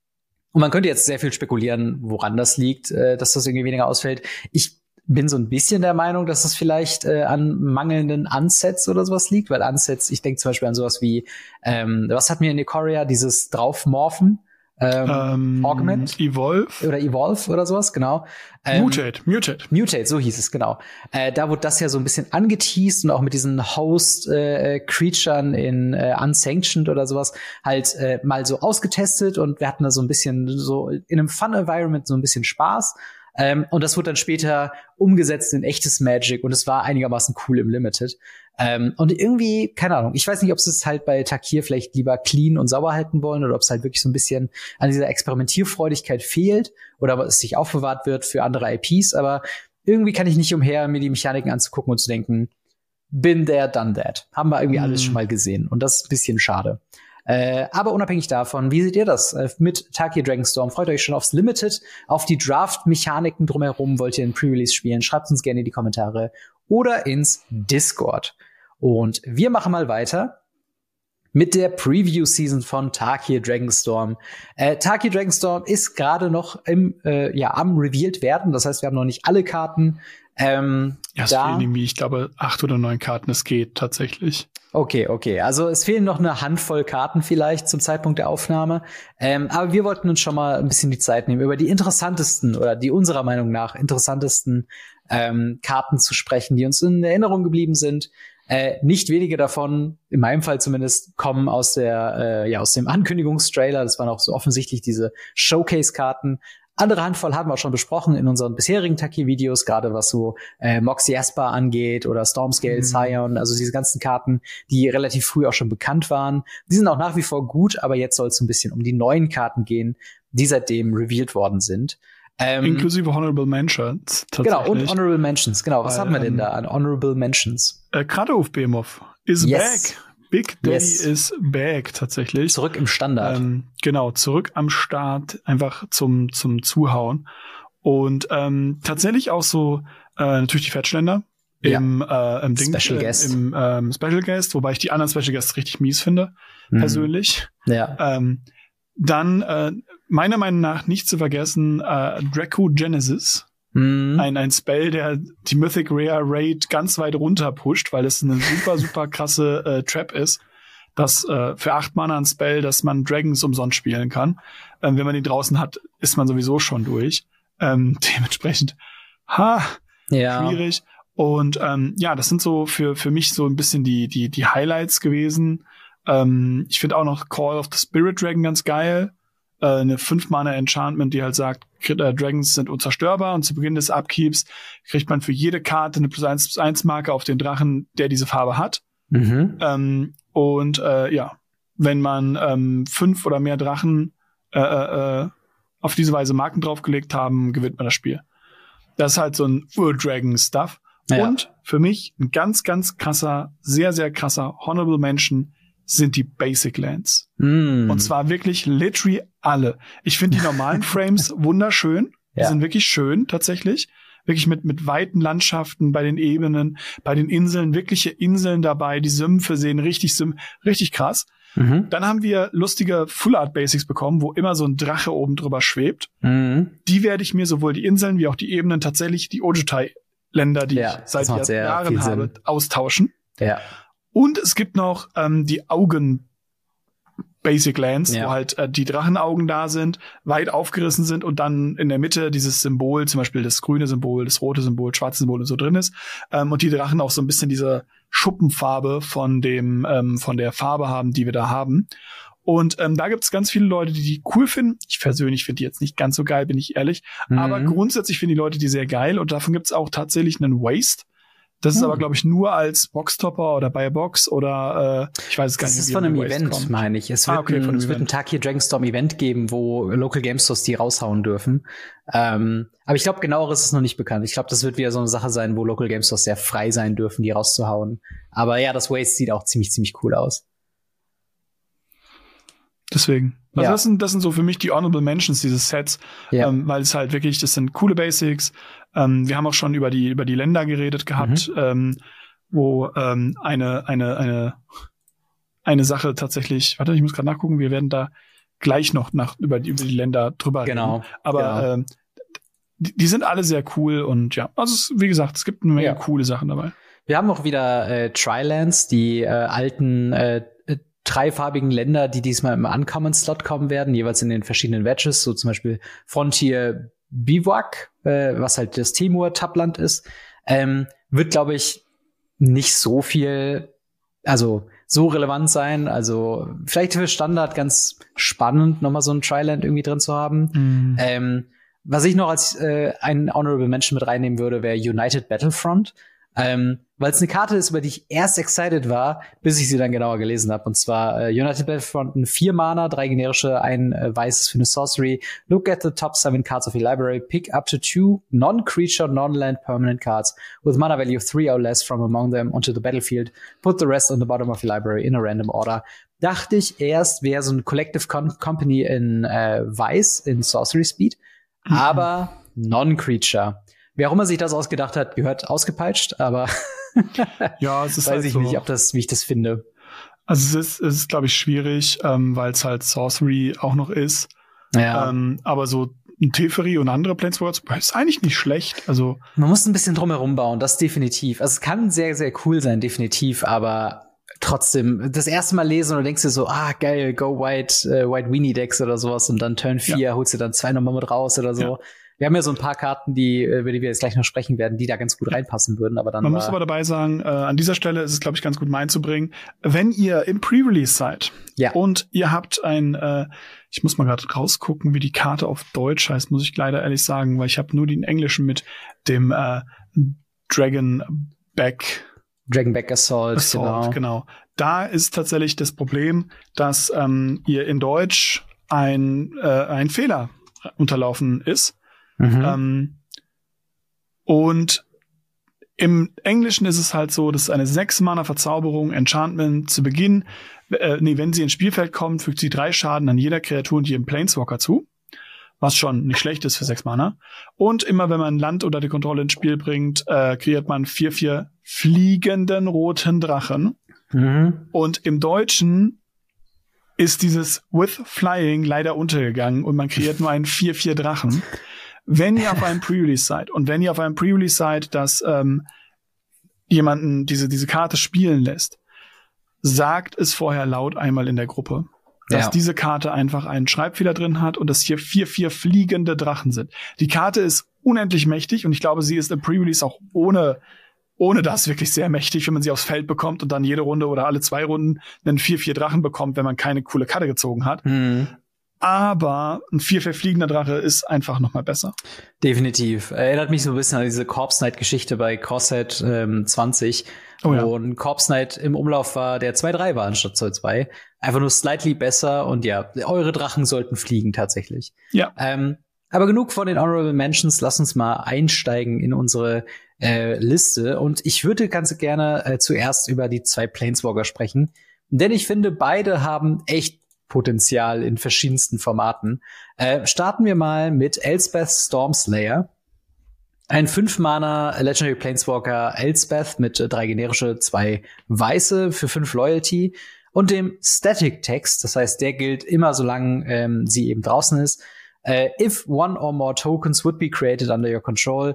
und man könnte jetzt sehr viel spekulieren, woran das liegt, äh, dass das irgendwie weniger ausfällt. Ich bin so ein bisschen der Meinung, dass es vielleicht äh, an mangelnden Unsets oder sowas liegt, weil Unsets, ich denke zum Beispiel an sowas wie, ähm, was hat mir in Ikoria, dieses Draufmorphen, ähm, ähm, Augment? Evolve? Oder Evolve oder sowas, genau. Ähm, Mutate, Mutate. Mutate, so hieß es, genau. Äh, da wurde das ja so ein bisschen angeteased und auch mit diesen Host-Creaturen äh, in äh, Unsanctioned oder sowas halt äh, mal so ausgetestet und wir hatten da so ein bisschen so in einem Fun-Environment so ein bisschen Spaß. Ähm, und das wurde dann später umgesetzt in echtes Magic und es war einigermaßen cool im Limited. Ähm, und irgendwie, keine Ahnung, ich weiß nicht, ob sie es halt bei Takir vielleicht lieber clean und sauber halten wollen oder ob es halt wirklich so ein bisschen an dieser Experimentierfreudigkeit fehlt oder ob es sich aufbewahrt wird für andere I Ps. Aber irgendwie kann ich nicht umher, mir die Mechaniken anzugucken und zu denken, been there, done that. Haben wir irgendwie mm. alles schon mal gesehen. Und das ist ein bisschen schade. Äh, aber unabhängig davon, wie seht ihr das äh, mit Takir Dragonstorm? Freut euch schon aufs Limited, auf die Draft-Mechaniken drumherum? Wollt ihr in Pre-Release spielen? Schreibt uns gerne in die Kommentare oder ins Discord. Und wir machen mal weiter mit der Preview-Season von Takir Dragonstorm. Äh, Takir Dragonstorm ist gerade noch im, äh, ja, am Revealed werden. Das heißt, wir haben noch nicht alle Karten. Ähm, ja, es da fehlen irgendwie, ich glaube, acht oder neun Karten. Es geht tatsächlich. Okay, okay. Also es fehlen noch eine Handvoll Karten vielleicht zum Zeitpunkt der Aufnahme. Ähm, aber wir wollten uns schon mal ein bisschen die Zeit nehmen, über die interessantesten oder die unserer Meinung nach interessantesten ähm, Karten zu sprechen, die uns in Erinnerung geblieben sind. Äh, nicht wenige davon, in meinem Fall zumindest, kommen aus der äh, ja aus dem Ankündigungstrailer. Das waren auch so offensichtlich diese Showcase-Karten. Andere Handvoll haben wir auch schon besprochen in unseren bisherigen Takir-Videos, gerade was so äh, Mox Jasper angeht oder Stormscale, mhm. Scion, also diese ganzen Karten, die relativ früh auch schon bekannt waren. Die sind auch nach wie vor gut, aber jetzt soll es so ein bisschen um die neuen Karten gehen, die seitdem revealed worden sind. Ähm, Inklusive Honorable Mentions, tatsächlich. Genau, und Honorable Mentions, genau. Was Weil, haben wir denn da an Honorable Mentions? Äh, Kratos Behemoth is yes. back. Big Daddy yes. is back, tatsächlich. Zurück im Standard. Ähm, genau, zurück am Start, einfach zum zum Zuhauen. Und ähm, tatsächlich auch so äh, natürlich die Fettschländer im, ja. äh, im Ding, Special Guest. Äh, im ähm, Special Guest, wobei ich die anderen Special Guests richtig mies finde, mhm. persönlich. Ja. Ähm, dann äh, meiner Meinung nach nicht zu vergessen äh, Draco Genesis. Mhm. Ein, ein Spell, der die Mythic Rare Rate ganz weit runter pusht, weil es eine super, super krasse äh, Trap ist. Das äh, für acht Mana ein Spell, dass man Dragons umsonst spielen kann. Ähm, wenn man den draußen hat, ist man sowieso schon durch. Ähm, dementsprechend, ha, ja. schwierig. Und ähm, ja, das sind so für für mich so ein bisschen die die die Highlights gewesen. Ähm, ich finde auch noch Call of the Spirit Dragon ganz geil. Äh, eine fünf Mana Enchantment, die halt sagt, Dragons sind unzerstörbar und zu Beginn des Upkeeps kriegt man für jede Karte eine plus eins plus eins Marke auf den Drachen, der diese Farbe hat. Mhm. Ähm, und äh, ja, wenn man ähm, fünf oder mehr Drachen äh, äh, auf diese Weise Marken draufgelegt haben, gewinnt man das Spiel. Das ist halt so ein Ur-Dragon-Stuff. Ja. Und für mich ein ganz, ganz krasser, sehr, sehr krasser Honorable Mention sind die Basic Lands. Mm. Und zwar wirklich literally alle. Ich finde die normalen Frames wunderschön. Die ja. sind wirklich schön, tatsächlich. Wirklich mit, mit weiten Landschaften bei den Ebenen, bei den Inseln, wirkliche Inseln dabei. Die Sümpfe sehen richtig, Sym- richtig krass. Mhm. Dann haben wir lustige Full Art Basics bekommen, wo immer so ein Drache oben drüber schwebt. Mhm. Die werde ich mir sowohl die Inseln wie auch die Ebenen tatsächlich, die Ojutai Länder, die ja, ich seit Jahr, Jahren habe, Sinn. austauschen. Ja. Und es gibt noch ähm, die Augen Basic Lands, ja. wo halt äh, die Drachenaugen da sind, weit aufgerissen sind und dann in der Mitte dieses Symbol, zum Beispiel das grüne Symbol, das rote Symbol, schwarze Symbol und so drin ist. Ähm, und die Drachen auch so ein bisschen diese Schuppenfarbe von dem ähm, von der Farbe haben, die wir da haben. Und ähm, da gibt es ganz viele Leute, die die cool finden. Ich persönlich finde die jetzt nicht ganz so geil, bin ich ehrlich. Mhm. Aber grundsätzlich finden die Leute die sehr geil. Und davon gibt es auch tatsächlich einen Waste. Das ist hm. aber, glaube ich, nur als Boxtopper oder bei Box oder äh, ich weiß es gar das nicht. Das ist von einem Event, kommt. meine ich. Es wird, ah, okay, ein, es wird einen Tag hier Dragonstorm Event geben, wo Local Game Stores die raushauen dürfen. Ähm, aber ich glaube, genaueres ist noch nicht bekannt. Ich glaube, das wird wieder so eine Sache sein, wo Local Game Stores sehr frei sein dürfen, die rauszuhauen. Aber ja, das Waste sieht auch ziemlich, ziemlich cool aus. Deswegen. Also ja. das sind, das sind so für mich die Honorable Mentions dieses Sets, ja. ähm, weil es halt wirklich, das sind coole Basics. Ähm, wir haben auch schon über die, über die Länder geredet gehabt, mhm. ähm, wo, ähm, eine, eine, eine, eine Sache tatsächlich, warte, ich muss gerade nachgucken, wir werden da gleich noch nach, über die, über die Länder drüber genau. reden. Aber, genau. ähm, die, die sind alle sehr cool und ja, also es, wie gesagt, es gibt eine Menge ja. coole Sachen dabei. Wir haben auch wieder, äh, Tri-Lands, die, äh, alten, äh, dreifarbigen Länder, die diesmal im Uncommon-Slot kommen werden, jeweils in den verschiedenen Wedges, so zum Beispiel Frontier Bivouac, äh, was halt das Timur-Tabland ist, ähm, wird, glaube ich, nicht so viel, also so relevant sein. Also vielleicht für Standard ganz spannend, nochmal so ein Tri-Land irgendwie drin zu haben. Mhm. Ähm, was ich noch als äh, einen Honorable Mention mit reinnehmen würde, wäre United Battlefront. Ähm, weil es eine Karte ist, über die ich erst excited war, bis ich sie dann genauer gelesen habe. Und zwar äh, United Battlefront, ein vier Mana, drei generische, ein äh, weißes für eine Sorcery. Look at the top seven cards of your library. Pick up to two non-creature, non-land permanent cards with mana value of three or less from among them onto the battlefield. Put the rest on the bottom of your library in a random order. Dachte ich erst, wäre so ein Collective Con- Company in äh, Weiß, in Sorcery Speed. Mhm. Aber non-creature. Wer auch immer sich das ausgedacht hat, gehört ausgepeitscht, aber ja, es ist weiß halt ich so. nicht, ob das, wie ich das finde. Also es ist, es ist, glaube ich, schwierig, ähm, weil es halt Sorcery auch noch ist. Ja. Ähm, aber so ein Teferi und andere Planeswalker ist eigentlich nicht schlecht. Also man muss ein bisschen drumherum bauen, das definitiv. Also es kann sehr, sehr cool sein, definitiv, aber trotzdem, das erste Mal lesen und du denkst dir so, ah, geil, go White, äh, White Weenie Decks oder sowas und dann Turn vier, ja. holst du dann zwei nochmal mit raus oder so. Ja. Wir haben ja so ein paar Karten, die, über die wir jetzt gleich noch sprechen werden, die da ganz gut reinpassen würden, aber dann. Man muss aber dabei sagen, äh, an dieser Stelle ist es, glaube ich, ganz gut einzubringen, wenn ihr im Pre-Release seid ja. und ihr habt ein, äh, ich muss mal gerade rausgucken, wie die Karte auf Deutsch heißt, muss ich leider ehrlich sagen, weil ich habe nur den Englischen mit dem äh, Dragonback Dragonback Assault, Assault, genau. genau. Da ist tatsächlich das Problem, dass ähm, ihr in Deutsch ein, äh, ein Fehler unterlaufen ist. Mhm. Ähm, und im Englischen ist es halt so, dass es eine sechs Mana Verzauberung, Enchantment zu Beginn, äh, nee, wenn sie ins Spielfeld kommt, fügt sie drei Schaden an jeder Kreatur und jedem Planeswalker zu, was schon nicht schlecht ist für sechs Mana. Und immer wenn man Land oder die Kontrolle ins Spiel bringt, äh, kreiert man vier, vier fliegenden roten Drachen. Mhm. Und im Deutschen ist dieses with Flying leider untergegangen und man kreiert nur einen vier vier Drachen. Wenn ihr auf einem Pre-Release seid und wenn ihr auf einem Pre-Release seid, dass ähm, jemanden diese diese Karte spielen lässt, sagt es vorher laut einmal in der Gruppe, dass ja. diese Karte einfach einen Schreibfehler drin hat und dass hier vier vier fliegende Drachen sind. Die Karte ist unendlich mächtig und ich glaube, sie ist im Pre-Release auch ohne ohne das wirklich sehr mächtig, wenn man sie aufs Feld bekommt und dann jede Runde oder alle zwei Runden einen vier vier Drachen bekommt, wenn man keine coole Karte gezogen hat. Mhm. Aber ein vier vier fliegender Drache ist einfach noch mal besser. Definitiv. Erinnert mich so ein bisschen an diese Corpse Knight-Geschichte bei Corset ähm, zwanzig, oh, ja. wo ein Corpse Knight im Umlauf war, der zwei drei war anstatt zwei zwei. Einfach nur slightly besser und ja, eure Drachen sollten fliegen tatsächlich. Ja. Ähm, aber genug von den Honorable Mentions. Lass uns mal einsteigen in unsere äh, Liste. Und ich würde ganz gerne äh, zuerst über die zwei Planeswalker sprechen. Denn ich finde, beide haben echt Potenzial in verschiedensten Formaten. Äh, starten wir mal mit Elspeth Stormslayer. Ein fünf Mana Legendary Planeswalker Elspeth mit äh, drei generische, zwei weiße für fünf Loyalty und dem Static Text. Das heißt, der gilt immer, solange ähm, sie eben draußen ist. Uh, if one or more tokens would be created under your control,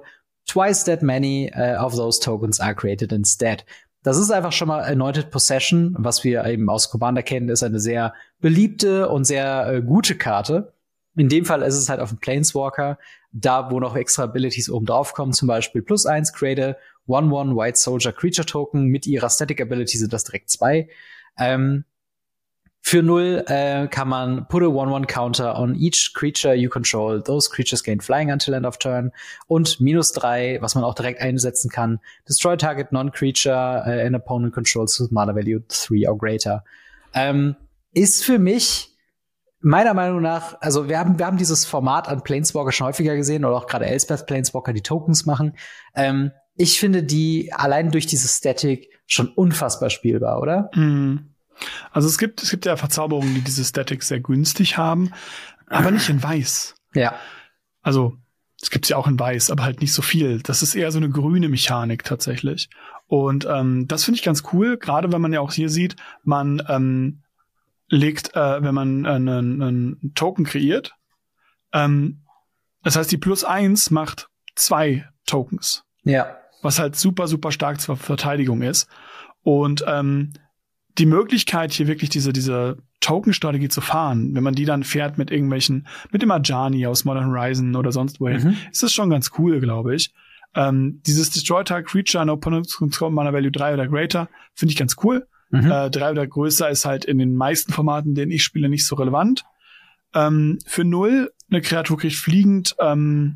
twice that many uh, of those tokens are created instead. Das ist einfach schon mal Anointed Possession, was wir eben aus Commander kennen, ist eine sehr beliebte und sehr äh, gute Karte. In dem Fall ist es halt auf dem Planeswalker, da wo noch extra Abilities oben drauf kommen, zum Beispiel plus eins, create a one one White Soldier Creature Token, mit ihrer Static Ability sind das direkt zwei. Ähm, für null äh, kann man put a one one Counter on each creature you control. Those creatures gain flying until end of turn. Und minus drei, was man auch direkt einsetzen kann. Destroy target non-creature uh, an opponent controls with mana value three or greater. Ähm, ist für mich meiner Meinung nach, also wir haben wir haben dieses Format an Planeswalker schon häufiger gesehen oder auch gerade Elspeth Planeswalker, die Tokens machen. Ähm, ich finde die allein durch diese Static schon unfassbar spielbar, oder? Mhm. Also es gibt es gibt ja Verzauberungen, die diese Static sehr günstig haben, aber nicht in Weiß. Ja. Also es gibt's ja auch in Weiß, aber halt nicht so viel. Das ist eher so eine grüne Mechanik tatsächlich. Und ähm, das finde ich ganz cool, gerade wenn man ja auch hier sieht, man ähm, legt, äh, wenn man einen, einen Token kreiert, ähm, das heißt, die plus eins macht zwei Tokens. Ja. Was halt super, super stark zur Verteidigung ist. Und ähm, die Möglichkeit, hier wirklich diese, diese Token-Strategie zu fahren, wenn man die dann fährt mit irgendwelchen, mit dem Ajani aus Modern Horizon oder sonst wohin, mhm. ist das schon ganz cool, glaube ich. Ähm, dieses Destroy Target Creature, No Opponent's Control, Mana Value drei oder greater, finde ich ganz cool. Mhm. Äh, drei oder größer ist halt in den meisten Formaten, denen ich spiele, nicht so relevant. Ähm, für null, eine Kreatur kriegt fliegend, ähm,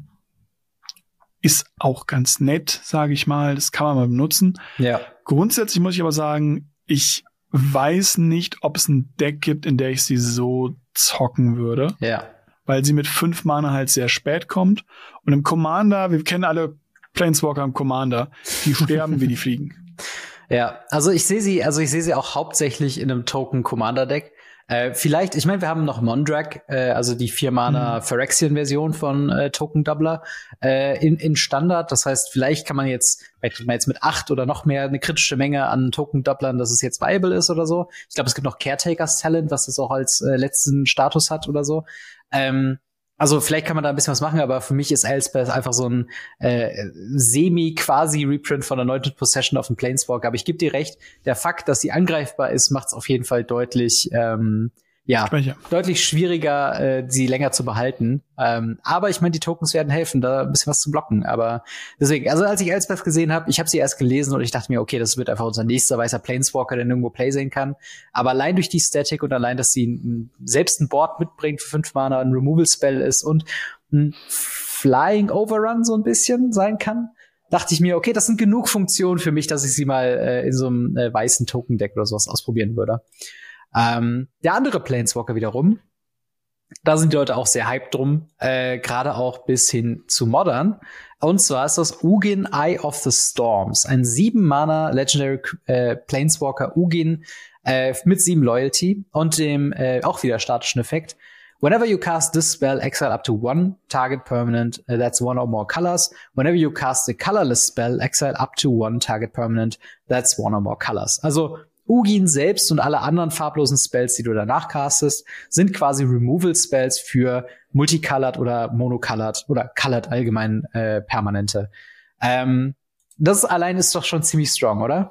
ist auch ganz nett, sage ich mal. Das kann man mal benutzen. Ja. Grundsätzlich muss ich aber sagen, ich weiß nicht, ob es ein Deck gibt, in der ich sie so zocken würde. Ja. Weil sie mit fünf Mana halt sehr spät kommt. Und im Commander, wir kennen alle Planeswalker im Commander, die sterben, wie die fliegen. Ja, also ich sehe sie, also ich sehe sie auch hauptsächlich in einem Token-Commander-Deck. Äh, vielleicht, ich meine, wir haben noch Mondrag, äh, also die vier Mana mhm. Phyrexian-Version von äh, Token Doubler äh, in, in Standard. Das heißt, vielleicht kann man jetzt, vielleicht man jetzt mit acht oder noch mehr eine kritische Menge an Token Doublern, dass es jetzt viable ist oder so. Ich glaube, es gibt noch Caretakers Talent, was das auch als äh, letzten Status hat oder so. Ähm, Also vielleicht kann man da ein bisschen was machen, aber für mich ist Elspeth einfach so ein äh, semi-quasi-Reprint von Anointed Possession auf dem Planeswalker. Aber ich gebe dir recht, der Fakt, dass sie angreifbar ist, macht es auf jeden Fall deutlich ähm, ja, Sprecher. deutlich schwieriger, äh, sie länger zu behalten. Ähm, aber ich meine, die Tokens werden helfen, da ein bisschen was zu blocken. Aber deswegen, also als ich Elspeth gesehen habe, ich habe sie erst gelesen und ich dachte mir, okay, das wird einfach unser nächster weißer Planeswalker, der nirgendwo Play sehen kann. Aber allein durch die Static und allein, dass sie ein, selbst ein Board mitbringt für fünf Mana, ein Removal-Spell ist und ein Flying Overrun so ein bisschen sein kann, dachte ich mir, okay, das sind genug Funktionen für mich, dass ich sie mal äh, in so einem äh, weißen Token-Deck oder sowas ausprobieren würde. Ähm, der andere Planeswalker wiederum, da sind die Leute auch sehr hyped drum, äh, gerade auch bis hin zu Modern. Und zwar ist das Ugin Eye of the Storms, ein sieben Mana Legendary äh, Planeswalker Ugin äh, mit sieben Loyalty und dem äh, auch wieder statischen Effekt. Whenever you cast this spell, exile up to one target permanent uh, that's one or more colors. Whenever you cast a colorless spell, exile up to one target permanent that's one or more colors. Also Ugin selbst und alle anderen farblosen Spells, die du danach castest, sind quasi Removal-Spells für Multicolored oder Monocolored oder Colored allgemein äh, permanente. Ähm, das allein ist doch schon ziemlich strong, oder?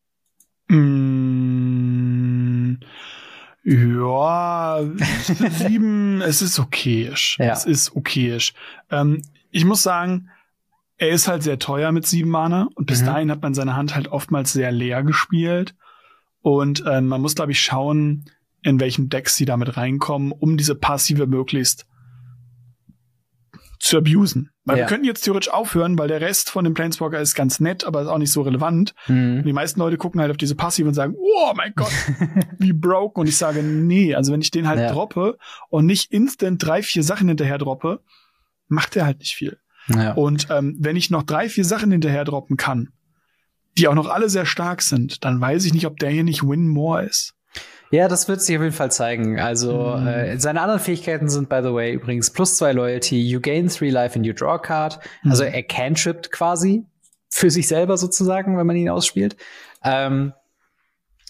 Mm, ja, sieben, es ist okayisch. Ja. Es ist okayisch. Ähm, ich muss sagen, er ist halt sehr teuer mit sieben Mana und bis mhm. dahin hat man seine Hand halt oftmals sehr leer gespielt. Und ähm, man muss, glaube ich, schauen, in welchen Decks sie damit reinkommen, um diese Passive möglichst zu abusen. Weil ja. wir könnten jetzt theoretisch aufhören, weil der Rest von dem Planeswalker ist ganz nett, aber ist auch nicht so relevant. Mhm. Und die meisten Leute gucken halt auf diese Passive und sagen, oh mein Gott, wie broke. Und ich sage, nee, also wenn ich den halt ja. droppe und nicht instant drei, vier Sachen hinterher droppe, macht er halt nicht viel. Ja. Und ähm, wenn ich noch drei, vier Sachen hinterher droppen kann, die auch noch alle sehr stark sind, dann weiß ich nicht, ob der hier nicht Win More ist. Ja, das wird sich auf jeden Fall zeigen. Also mm. äh, seine anderen Fähigkeiten sind, by the way, übrigens plus zwei Loyalty, you gain three life and you draw a card. Mm. Also er cantrippt quasi für sich selber sozusagen, wenn man ihn ausspielt. Ähm,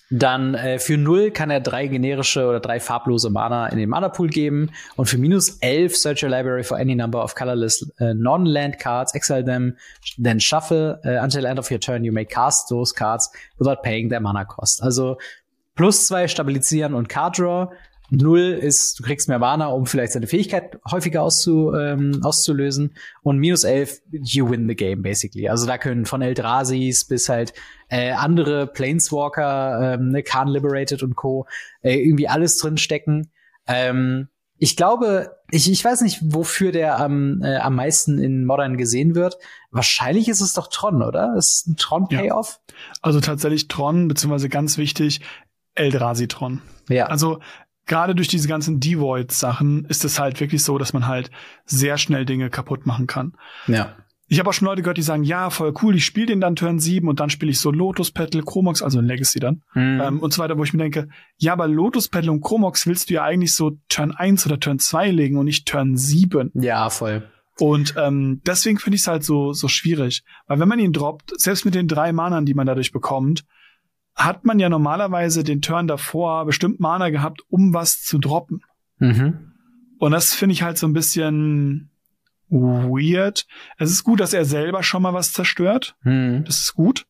Dann äh, für null kann er drei generische oder drei farblose Mana in den Mana-Pool geben. Und für minus elf search your library for any number of colorless uh, non-land cards, exile them, then shuffle. Uh, until end of your turn, you may cast those cards without paying their mana cost. Also plus zwei stabilisieren und Card Draw. Null ist, du kriegst mehr Mana, um vielleicht seine Fähigkeit häufiger auszu, ähm, auszulösen. Und minus elf, you win the game, basically. Also da können von Eldrasis bis halt äh, andere Planeswalker, ähm, ne, Khan Liberated und Co. Äh, irgendwie alles drin stecken. Ähm, ich glaube, ich, ich weiß nicht, wofür der am, äh, am meisten in Modern gesehen wird. Wahrscheinlich ist es doch Tron, oder? Ist ein Tron-Payoff? Ja. Also tatsächlich Tron, beziehungsweise ganz wichtig, Eldrazi-Tron. Ja. Also gerade durch diese ganzen Devoid-Sachen ist es halt wirklich so, dass man halt sehr schnell Dinge kaputt machen kann. Ja. Ich habe auch schon Leute gehört, die sagen, ja, voll cool, ich spiele den dann Turn sieben und dann spiele ich so Lotus Petal, Chromox, also in Legacy dann, mhm. ähm, und so weiter, wo ich mir denke, ja, aber Lotus Petal und Chromox willst du ja eigentlich so Turn eins oder Turn zwei legen und nicht Turn sieben. Ja, voll. Und ähm, deswegen finde ich es halt so so schwierig. Weil wenn man ihn droppt, selbst mit den drei Manern, die man dadurch bekommt, hat man ja normalerweise den Turn davor bestimmt Mana gehabt, um was zu droppen. Mhm. Und das finde ich halt so ein bisschen weird. Es ist gut, dass er selber schon mal was zerstört. Mhm. Das ist gut.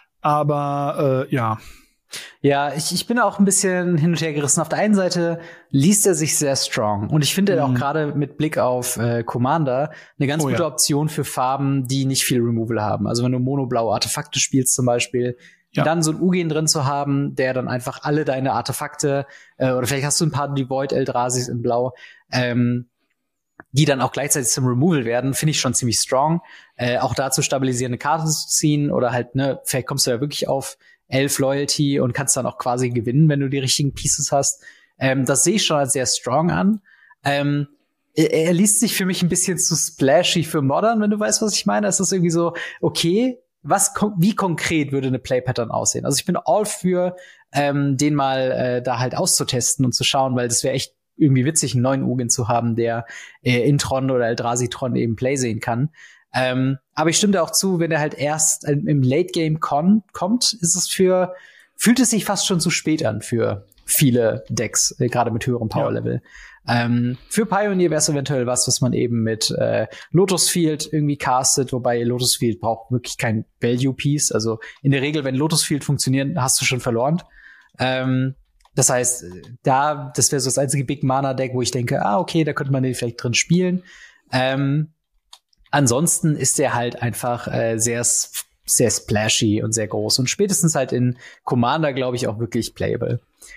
Aber äh, ja. Ja, ich, ich bin auch ein bisschen hin und her gerissen. Auf der einen Seite liest er sich sehr strong. Und ich finde mhm. auch gerade mit Blick auf äh, Commander eine ganz oh, gute ja. Option für Farben, die nicht viel Removal haben. Also wenn du monoblaue Artefakte spielst zum Beispiel, ja. dann so ein Ugin drin zu haben, der dann einfach alle deine Artefakte, äh, oder vielleicht hast du ein paar Devoid Eldrasis in Blau, ähm, die dann auch gleichzeitig zum Removal werden, finde ich schon ziemlich strong. Äh, auch dazu stabilisierende Karten zu ziehen oder halt, ne, vielleicht kommst du ja wirklich auf elf Loyalty und kannst dann auch quasi gewinnen, wenn du die richtigen Pieces hast. Ähm, das sehe ich schon als sehr strong an. Ähm, er, er liest sich für mich ein bisschen zu splashy für Modern, wenn du weißt, was ich meine. Es ist irgendwie so, okay, was, wie konkret würde eine Play-Pattern aussehen? Also ich bin all für, ähm, den mal äh, da halt auszutesten und zu schauen, weil das wäre echt irgendwie witzig, einen neuen Ugin zu haben, der äh, in Tron oder Eldrazi-Tron eben Play sehen kann. Ähm, aber ich stimme da auch zu, wenn er halt erst im Late-Game kon- kommt, ist es für, fühlt es sich fast schon zu spät an für viele Decks, äh, gerade mit höherem Power-Level. Ja. Ähm, für Pioneer wäre es eventuell was, was man eben mit äh, Lotus Field irgendwie castet, wobei Lotus Field braucht wirklich kein Value-Piece. Also in der Regel, wenn Lotus Field funktioniert, hast du schon verloren. Ähm, das heißt, da, das wäre so das einzige Big-Mana-Deck, wo ich denke, ah, okay, da könnte man den vielleicht drin spielen. Ähm, Ansonsten ist der halt einfach äh, sehr, sehr splashy und sehr groß und spätestens halt in Commander, glaube ich, auch wirklich playable.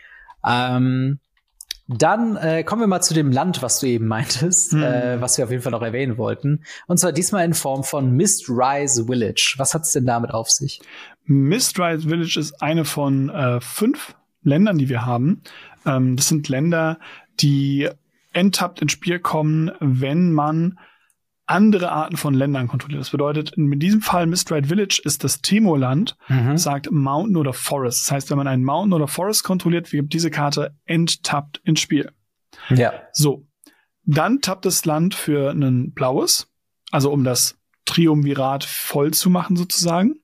Ähm, dann äh, kommen wir mal zu dem Land, was du eben meintest, mhm. äh, was wir auf jeden Fall noch erwähnen wollten. Und zwar diesmal in Form von Mistrise Village. Was hat's denn damit auf sich? Mistrise Village ist eine von äh, fünf Ländern, die wir haben. Ähm, das sind Länder, die enttappt ins Spiel kommen, wenn man andere Arten von Ländern kontrolliert. Das bedeutet, in diesem Fall Mistrise Village ist das Teemo-Land, mhm. sagt Mountain oder Forest. Das heißt, wenn man einen Mountain oder Forest kontrolliert, wird diese Karte enttappt ins Spiel. Ja. So. Dann tappt das Land für ein blaues, also um das Triumvirat voll zu machen sozusagen.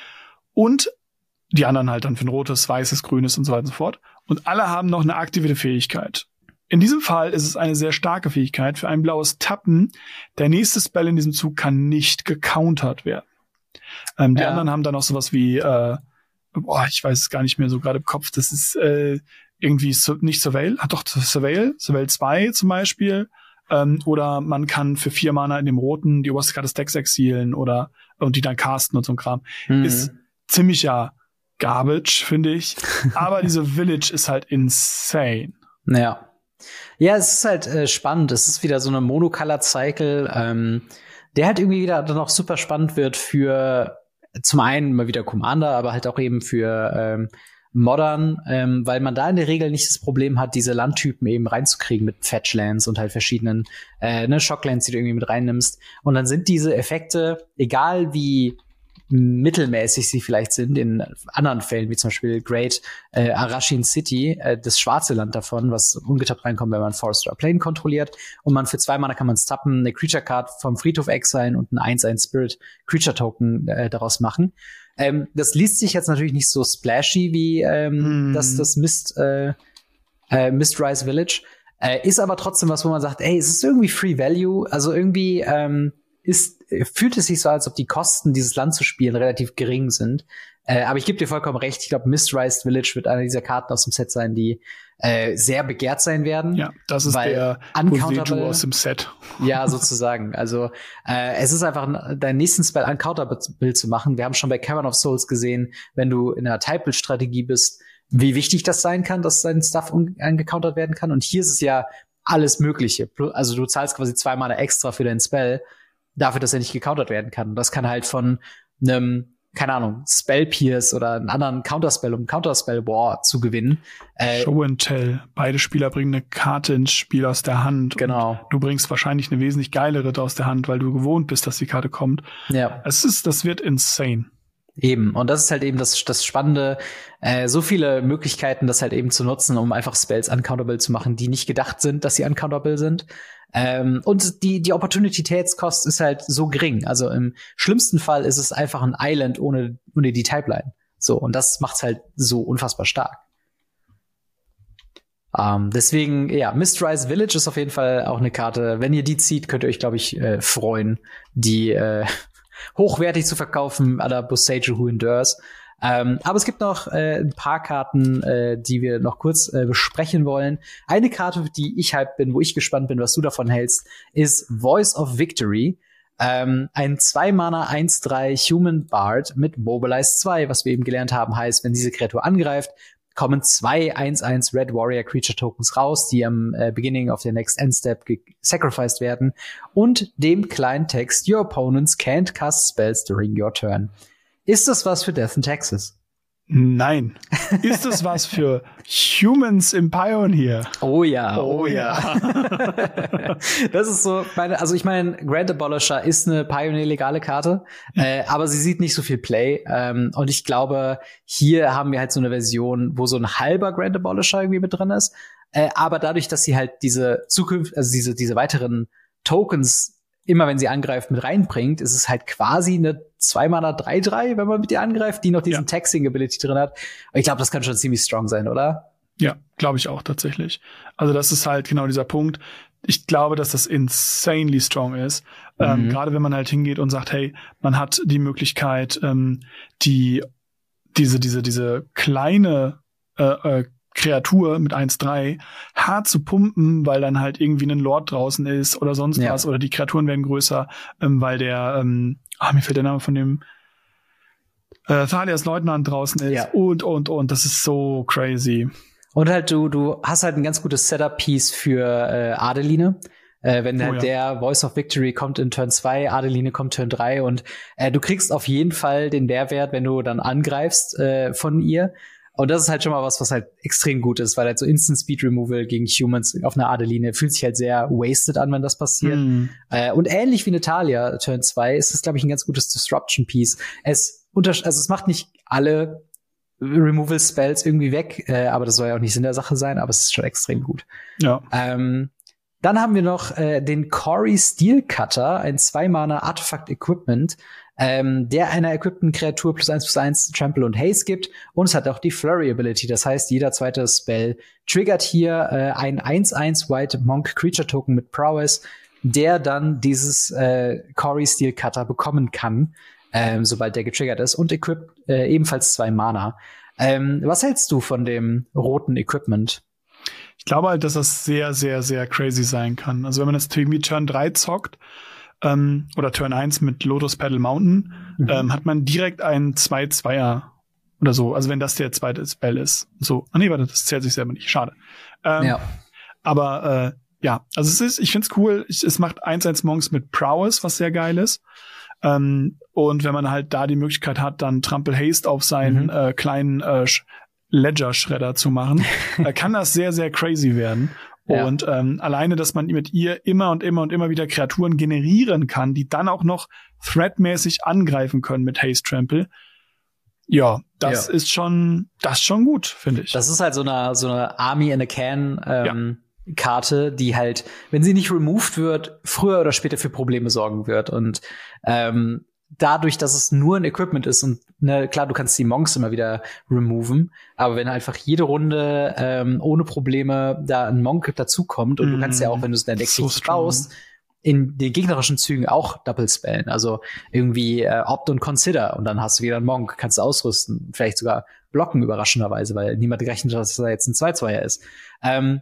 Und die anderen halt dann für ein rotes, weißes, grünes und so weiter und so fort. Und alle haben noch eine aktivierte Fähigkeit. In diesem Fall ist es eine sehr starke Fähigkeit für ein blaues Tappen. Der nächste Spell in diesem Zug kann nicht gecountert werden. Ähm, die ja. anderen haben dann auch sowas wie, äh, boah, ich weiß es gar nicht mehr so gerade im Kopf, das ist äh, irgendwie so, nicht Surveil, ah doch, Surveil, Surveil zwei zum Beispiel. Ähm, oder man kann für vier Mana in dem roten die oberste Karte des Decks exilen oder und die dann casten und so ein Kram. Mhm. Ist ziemlicher Garbage, finde ich. Aber diese Village ist halt insane. Ja. Ja, es ist halt äh, spannend. Es ist wieder so eine Monocolor-Cycle, ähm, der halt irgendwie wieder dann auch super spannend wird für zum einen mal wieder Commander, aber halt auch eben für ähm, Modern, ähm, weil man da in der Regel nicht das Problem hat, diese Landtypen eben reinzukriegen mit Fetchlands und halt verschiedenen äh, ne, Shocklands, die du irgendwie mit reinnimmst. Und dann sind diese Effekte, egal wie mittelmäßig sie vielleicht sind in anderen Fällen, wie zum Beispiel Great äh, Arashin City, äh, das schwarze Land davon, was ungetappt reinkommt, wenn man Forest oder Plane kontrolliert. Und man für zwei Mana kann man es tappen, eine Creature Card vom Friedhof exilen und ein eins eins Spirit Creature Token äh, daraus machen. Ähm, das liest sich jetzt natürlich nicht so splashy wie ähm, mm. das, das Mist, äh, äh, Mistrise Village. Äh, ist aber trotzdem was, wo man sagt, ey, es ist irgendwie Free Value. Also irgendwie ähm, ist, fühlt es sich so, als ob die Kosten, dieses Land zu spielen, relativ gering sind. Äh, aber ich gebe dir vollkommen recht. Ich glaube, Mistrise Village wird eine dieser Karten aus dem Set sein, die äh, sehr begehrt sein werden. Ja, das ist der Poseidon aus dem Set. Ja, sozusagen. Also äh, es ist einfach, deinen nächsten Spell uncounterable zu machen. Wir haben schon bei Cavern of Souls gesehen, wenn du in einer Type-Strategie bist, wie wichtig das sein kann, dass dein Stuff angecountert werden kann. Und hier ist es ja alles Mögliche. Also du zahlst quasi zwei Mana extra für deinen Spell, dafür, dass er nicht gecountert werden kann. Und das kann halt von einem, keine Ahnung, Spell Pierce oder einen anderen Counterspell, um Counterspell War zu gewinnen. Äh, Show and Tell. Beide Spieler bringen eine Karte ins Spiel aus der Hand. Genau. Und du bringst wahrscheinlich eine wesentlich geilere aus der Hand, weil du gewohnt bist, dass die Karte kommt. Ja. Es ist, das wird insane. Eben. Und das ist halt eben das, das Spannende, äh, so viele Möglichkeiten, das halt eben zu nutzen, um einfach Spells uncountable zu machen, die nicht gedacht sind, dass sie uncountable sind. Ähm, und die, die Opportunitätskost ist halt so gering. Also im schlimmsten Fall ist es einfach ein Island ohne, ohne die Typeline. So. Und das macht's halt so unfassbar stark. Ähm, deswegen, ja, Mistrise Village ist auf jeden Fall auch eine Karte. Wenn ihr die zieht, könnt ihr euch, glaube ich, äh, freuen, die, äh, hochwertig zu verkaufen, à la Boseiju Who Endures. Ähm, aber es gibt noch äh, ein paar Karten, äh, die wir noch kurz äh, besprechen wollen. Eine Karte, für die ich hyped bin, wo ich gespannt bin, was du davon hältst, ist Voice of Victory. Ähm, ein zwei Mana eins drei Human Bard mit Mobilize zwei, was wir eben gelernt haben, heißt, wenn diese Kreatur angreift, kommen zwei eins eins Red Warrior Creature Tokens raus, die am äh, Beginning of the Next End Step sacrificed werden, und dem kleinen Text, Your opponents can't cast spells during your turn. Ist das was für Death and Taxes? Nein. Ist das was für Humans im Pioneer? Oh ja. Oh, oh ja. Das ist so meine, also ich meine, Grand Abolisher ist eine Pioneer-legale Karte, äh, aber sie sieht nicht so viel Play. Ähm, und ich glaube, hier haben wir halt so eine Version, wo so ein halber Grand Abolisher irgendwie mit drin ist. Äh, aber dadurch, dass sie halt diese Zukunft, also diese, diese weiteren Tokens immer wenn sie angreift, mit reinbringt, ist es halt quasi eine zwei Mana drei drei, wenn man mit ihr angreift, die noch diesen ja. Taxing-Ability drin hat. Und ich glaube, das kann schon ziemlich strong sein, oder? Ja, glaube ich auch tatsächlich. Also das ist halt genau dieser Punkt. Ich glaube, dass das insanely strong ist. Mhm. Ähm, gerade wenn man halt hingeht und sagt, hey, man hat die Möglichkeit, ähm, die diese diese diese kleine äh, äh, Kreatur mit eins drei hart zu pumpen, weil dann halt irgendwie ein Lord draußen ist oder sonst ja. was, oder die Kreaturen werden größer, ähm, weil der, ähm, ah, mir fällt der Name von dem äh, Thalias Leutnant draußen ist ja. und, und, und. Das ist so crazy. Und halt, du, du hast halt ein ganz gutes Setup-Piece für äh, Adeline. Äh, wenn halt oh, ja. der Voice of Victory kommt in Turn zwei, Adeline kommt Turn drei und äh, du kriegst auf jeden Fall den Mehrwert, wenn du dann angreifst äh, von ihr. Und das ist halt schon mal was, was halt extrem gut ist, weil halt so Instant Speed Removal gegen Humans auf einer Adeline fühlt sich halt sehr wasted an, wenn das passiert. Mm. Äh, und ähnlich wie Natalia Turn zwei ist es, glaube ich, ein ganz gutes Disruption Piece. Es unter also es macht nicht alle Removal Spells irgendwie weg, äh, aber das soll ja auch nicht Sinn der Sache sein, aber es ist schon extrem gut. Ja. Ähm, dann haben wir noch äh, den Cory Steel Cutter, ein zwei Mana Artifact Equipment, ähm, der einer equippten Kreatur plus eins plus eins Trample und Haste gibt. Und es hat auch die Flurry Ability. Das heißt, jeder zweite Spell triggert hier äh, ein eins eins White Monk Creature Token mit Prowess, der dann dieses äh, Cory Steel Cutter bekommen kann, ähm, sobald der getriggert ist. Und equipped äh, ebenfalls zwei Mana. Ähm, was hältst du von dem roten Equipment? Ich glaube halt, dass das sehr, sehr, sehr crazy sein kann. Also wenn man jetzt irgendwie Turn drei zockt, ähm, oder Turn eins mit Lotus Petal Mountain, mhm. ähm, hat man direkt einen zwei Zweier oder so. Also wenn das der zweite Spell ist. So, ah nee, warte, das zählt sich selber nicht. Schade. Ähm, ja. Aber äh, ja, also es ist, ich find's cool. Ich, es macht eins eins Monks mit Prowess, was sehr geil ist. Ähm, und wenn man halt da die Möglichkeit hat, dann Trample Haste auf seinen mhm. äh, kleinen äh, Ledger-Shredder zu machen, äh, kann das sehr, sehr crazy werden. Ja. Und ähm, alleine, dass man mit ihr immer und immer und immer wieder Kreaturen generieren kann, die dann auch noch threadmäßig angreifen können mit Haste Trample. Ja, das ja. ist schon, das ist schon gut, finde ich. Das ist halt so eine, so eine Army in a Can ähm, ja. Karte, die halt, wenn sie nicht removed wird, früher oder später für Probleme sorgen wird. Und ähm, dadurch, dass es nur ein Equipment ist und ne, klar, du kannst die Monks immer wieder removen, aber wenn einfach jede Runde ähm, ohne Probleme da ein Monk dazukommt und mm. du kannst ja auch, wenn du es in der Deck so baust, in den gegnerischen Zügen auch Double spellen. Also irgendwie äh, Opt und Consider und dann hast du wieder einen Monk, kannst du ausrüsten, vielleicht sogar blocken überraschenderweise, weil niemand gerechnet hat, dass da jetzt ein zwei Zweier ist. Ähm,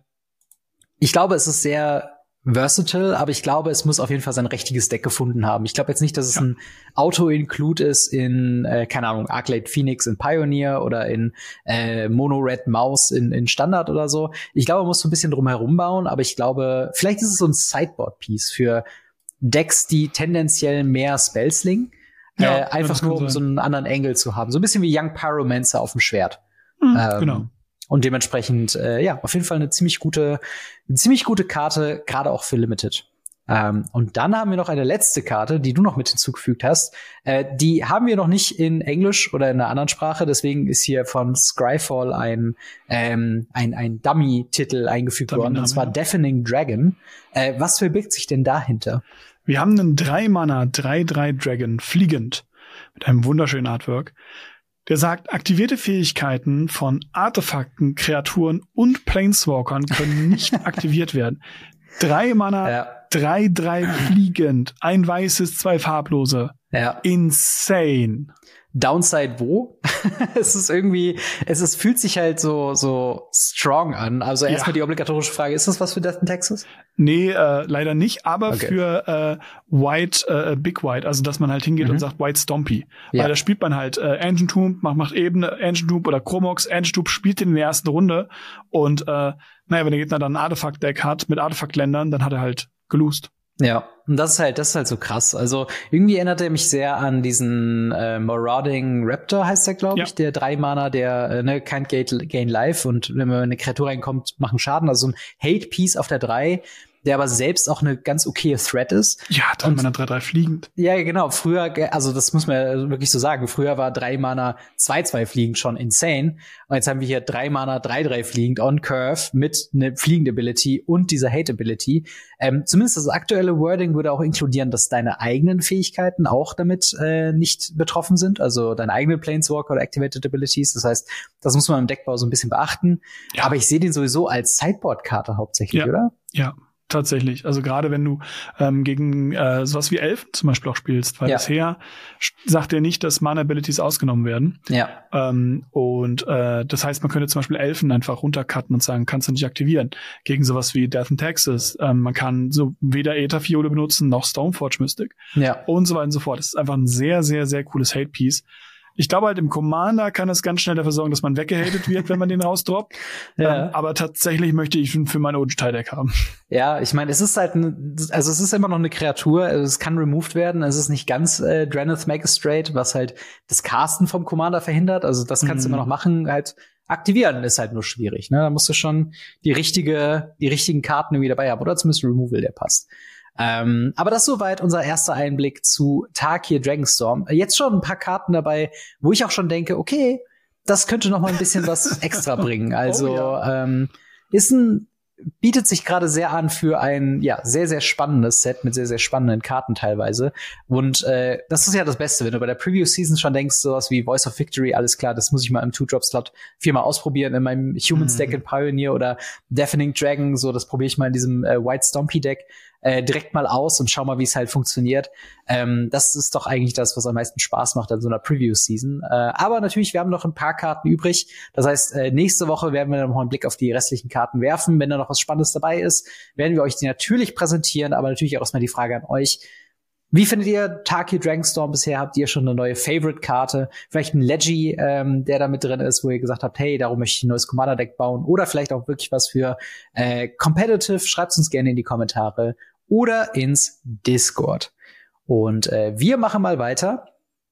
ich glaube, es ist sehr versatile, aber ich glaube, es muss auf jeden Fall sein richtiges Deck gefunden haben. Ich glaube jetzt nicht, dass es ja. ein Auto-Include ist in, äh, keine Ahnung, Arclight Phoenix in Pioneer oder in äh, Mono Red Mouse in, in Standard oder so. Ich glaube, man muss so ein bisschen drum herum bauen, aber ich glaube, vielleicht ist es so ein Sideboard-Piece für Decks, die tendenziell mehr Spells lingen. Ja, äh, einfach nur, um sein. so einen anderen Angle zu haben. So ein bisschen wie Young Pyromancer auf dem Schwert. Mhm, ähm, genau. Und dementsprechend, äh, ja, auf jeden Fall eine ziemlich gute, eine ziemlich gute Karte, gerade auch für Limited. Ähm, und dann haben wir noch eine letzte Karte, die du noch mit hinzugefügt hast. Äh, die haben wir noch nicht in Englisch oder in einer anderen Sprache, deswegen ist hier von Scryfall ein, ähm, ein, ein Dummy-Titel eingefügt Dummy worden, und zwar ja. Deafening Dragon. Äh, was verbirgt sich denn dahinter? Wir haben einen drei Mana drei drei Dragon, fliegend, mit einem wunderschönen Artwork. Der sagt, aktivierte Fähigkeiten von Artefakten, Kreaturen und Planeswalkern können nicht aktiviert werden. Drei Mana, ja. drei drei fliegend, ein weißes, zwei farblose. Ja. Insane. Downside wo? es ist irgendwie, es ist, fühlt sich halt so, so strong an. Also erstmal ja. die obligatorische Frage, ist das was für Death in Texas? Nee, äh, leider nicht, aber okay. für äh, White, äh, Big White, also dass man halt hingeht mhm. und sagt White Stompy. Ja. Weil da spielt man halt äh, Ancient Tomb, macht, macht Ebene, Ancient Tomb oder Chromox, Ancient Tomb spielt in der ersten Runde und äh, naja, wenn der Gegner dann ein Artefakt-Deck hat mit Artefaktländern, dann hat er halt gelost. Ja, und das ist halt, das ist halt so krass. Also irgendwie erinnert er mich sehr an diesen äh, Marauding Raptor, heißt der, glaube ich, ja. der drei Mana, der äh, ne, can't gain life und wenn man eine Kreatur reinkommt, machen Schaden. Also so ein Hate-Piece auf der drei, der aber selbst auch eine ganz okaye Threat ist. Ja, drei Mana drei drei fliegend. Ja, genau. Früher, also das muss man wirklich so sagen, früher war drei Mana zwei zwei fliegend schon insane. Und jetzt haben wir hier drei Mana drei drei fliegend on Curve mit einer Fliegend Ability und dieser Hate Ability. Ähm, zumindest das aktuelle Wording würde auch inkludieren, dass deine eigenen Fähigkeiten auch damit äh, nicht betroffen sind. Also deine eigenen Planeswalker oder Activated Abilities. Das heißt, das muss man im Deckbau so ein bisschen beachten. Ja. Aber ich sehe den sowieso als Sideboard-Karte hauptsächlich, ja. oder? Ja. Tatsächlich. Also gerade wenn du ähm, gegen äh, sowas wie Elfen zum Beispiel auch spielst, weil ja. bisher sagt er nicht, dass Mana-Abilities ausgenommen werden. Ja. Ähm, und äh, das heißt, man könnte zum Beispiel Elfen einfach runtercutten und sagen, kannst du nicht aktivieren. Gegen sowas wie Death in Texas. Ähm, man kann so weder Aether-Fiole benutzen, noch Stoneforge Mystic. Ja. Und so weiter und so fort. Das ist einfach ein sehr, sehr, sehr cooles Hate-Piece. Ich glaube halt, im Commander kann es ganz schnell dafür sorgen, dass man weggehatet wird, wenn man den rausdroppt. Ja. Ähm, aber tatsächlich möchte ich ihn für mein O G-Teil-Deck haben. Ja, ich meine, es ist halt, ein, also es ist immer noch eine Kreatur, also es kann removed werden, es ist nicht ganz äh, Drannith Magistrate, was halt das Casten vom Commander verhindert, also das kannst mhm. du immer noch machen, halt aktivieren ist halt nur schwierig, ne? Da musst du schon die richtige, die richtigen Karten irgendwie dabei haben, oder zumindest Removal, der passt. Ähm, aber das ist soweit unser erster Einblick zu Tarkir Dragonstorm. Jetzt schon ein paar Karten dabei, wo ich auch schon denke, okay, das könnte noch mal ein bisschen was extra bringen. Also oh, ja. ähm, ist ein bietet sich gerade sehr an für ein ja sehr sehr spannendes Set mit sehr sehr spannenden Karten teilweise. Und äh, das ist ja das Beste, wenn du bei der Preview Season schon denkst, sowas wie Voice of Victory, alles klar, das muss ich mal im Two-Drop-Slot viermal ausprobieren in meinem Humans Deck in Pioneer oder Deafening Dragon, so das probiere ich mal in diesem äh, White Stompy Deck äh, direkt mal aus und schau mal, wie es halt funktioniert. Ähm, das ist doch eigentlich das, was am meisten Spaß macht an so einer Preview-Season. Äh, aber natürlich, wir haben noch ein paar Karten übrig. Das heißt, äh, nächste Woche werden wir noch einen Blick auf die restlichen Karten werfen. Wenn da noch was Spannendes dabei ist, werden wir euch die natürlich präsentieren, aber natürlich auch erstmal die Frage an euch. Wie findet ihr Tarkir Dragonstorm bisher? Habt ihr schon eine neue Favorite-Karte? Vielleicht ein Leggy, ähm, der da mit drin ist, wo ihr gesagt habt, hey, darum möchte ich ein neues Commander-Deck bauen. Oder vielleicht auch wirklich was für äh, Competitive. Schreibt uns gerne in die Kommentare oder ins Discord. Und äh, wir machen mal weiter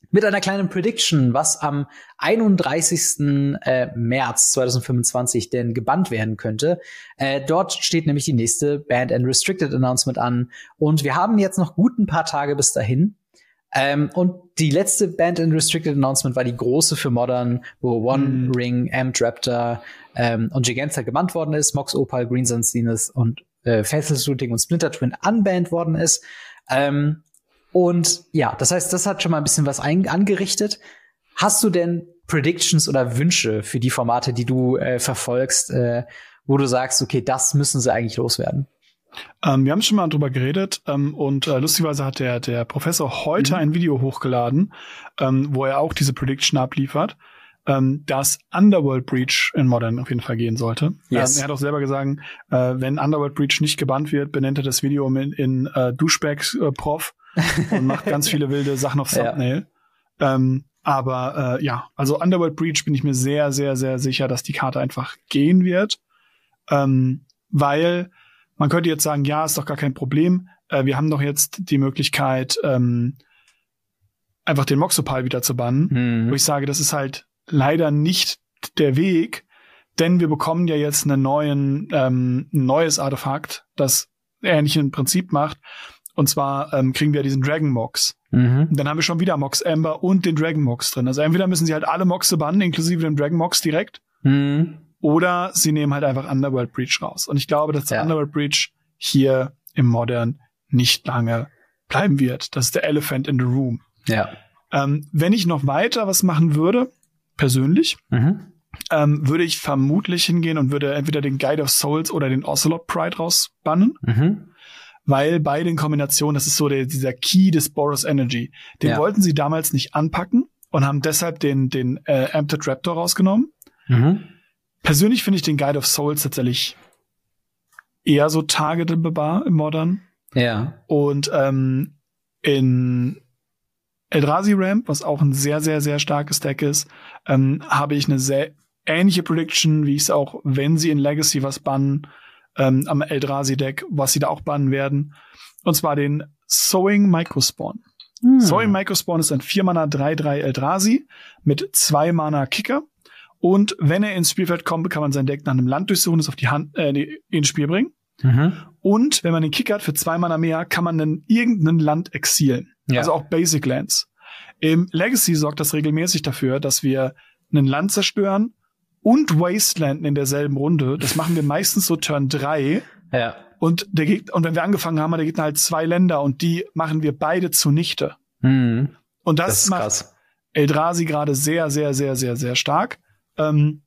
mit einer kleinen Prediction, was am einunddreißigsten März zweitausendfünfundzwanzig denn gebannt werden könnte. Äh, dort steht nämlich die nächste Banned and Restricted Announcement an. Und wir haben jetzt noch gut ein paar Tage bis dahin. Ähm, und die letzte Banned and Restricted Announcement war die große für Modern, wo One, mm. Ring, Amped Raptor ähm, und Giganta gebannt worden ist, Mox Opal, Green Sun Zenith und äh, Faceless Looting und Splinter Twin unbanned worden ist. Ähm, Und ja, das heißt, das hat schon mal ein bisschen was ein- angerichtet. Hast du denn Predictions oder Wünsche für die Formate, die du äh, verfolgst, äh, wo du sagst, okay, das müssen sie eigentlich loswerden? Ähm, wir haben schon mal drüber geredet ähm, und äh, lustigerweise hat der der Professor heute mhm. ein Video hochgeladen, ähm, wo er auch diese Prediction abliefert, ähm, dass Underworld Breach in Modern auf jeden Fall gehen sollte. Yes. Ähm, er hat auch selber gesagt, äh, wenn Underworld Breach nicht gebannt wird, benennt er das Video in, in äh, Douchebag äh, Prof und macht ganz viele wilde Sachen auf Thumbnail. Ja. Ähm, aber äh, ja, also Underworld Breach bin ich mir sehr, sehr, sehr sicher, dass die Karte einfach gehen wird. Ähm, weil man könnte jetzt sagen, ja, ist doch gar kein Problem. Äh, wir haben doch jetzt die Möglichkeit, ähm, einfach den Mox Opal wieder zu bannen. Mhm. Wo ich sage, das ist halt leider nicht der Weg, denn wir bekommen ja jetzt einen neuen, ähm, ein neues Artefakt, das ähnlich im Prinzip macht. Und zwar ähm, kriegen wir diesen Dragon Mox. Mhm. Und dann haben wir schon wieder Mox Amber und den Dragon Mox drin. Also entweder müssen sie halt alle Moxe bannen, inklusive dem Dragon Mox direkt. Mhm. Oder sie nehmen halt einfach Underworld Breach raus. Und ich glaube, dass der ja. Underworld Breach hier im Modern nicht lange bleiben wird. Das ist der Elephant in the Room. Ja. Ähm, wenn ich noch weiter was machen würde, persönlich, mhm. ähm, würde ich vermutlich hingehen und würde entweder den Guide of Souls oder den Ocelot Pride rausbannen. Mhm. Weil beide in Kombination, das ist so der, dieser Key des Boros Energy. Den ja. wollten sie damals nicht anpacken und haben deshalb den, den äh, Amped Raptor rausgenommen. Mhm. Persönlich finde ich den Guide of Souls tatsächlich eher so targetable im Modern. Ja. Und ähm, in Eldrazi Ramp, was auch ein sehr, sehr, sehr starkes Deck ist, ähm, habe ich eine sehr ähnliche Prediction, wie ich es auch, wenn sie in Legacy was bannen, ähm, am Eldrazi-Deck, was sie da auch bannen werden. Und zwar den Sowing Microspawn. Hm. Sowing Microspawn ist ein vier Mana drei drei Eldrazi mit zwei Mana Kicker. Und wenn er ins Spielfeld kommt, kann man sein Deck nach einem Land durchsuchen, das auf die Hand, äh, ins Spiel bringen. Mhm. Und wenn man den Kick hat für zwei Mana mehr, kann man dann irgendein Land exilen. Ja. Also auch Basic Lands. Im Legacy sorgt das regelmäßig dafür, dass wir ein Land zerstören und Wastelanden in derselben Runde. Das machen wir meistens so Turn drei. Ja. Und der Gegner, und wenn wir angefangen haben, hat der Gegner halt zwei Länder und die machen wir beide zunichte. Mhm. Und das, das macht krass. Eldrazi gerade sehr, sehr, sehr, sehr, sehr stark. Ähm,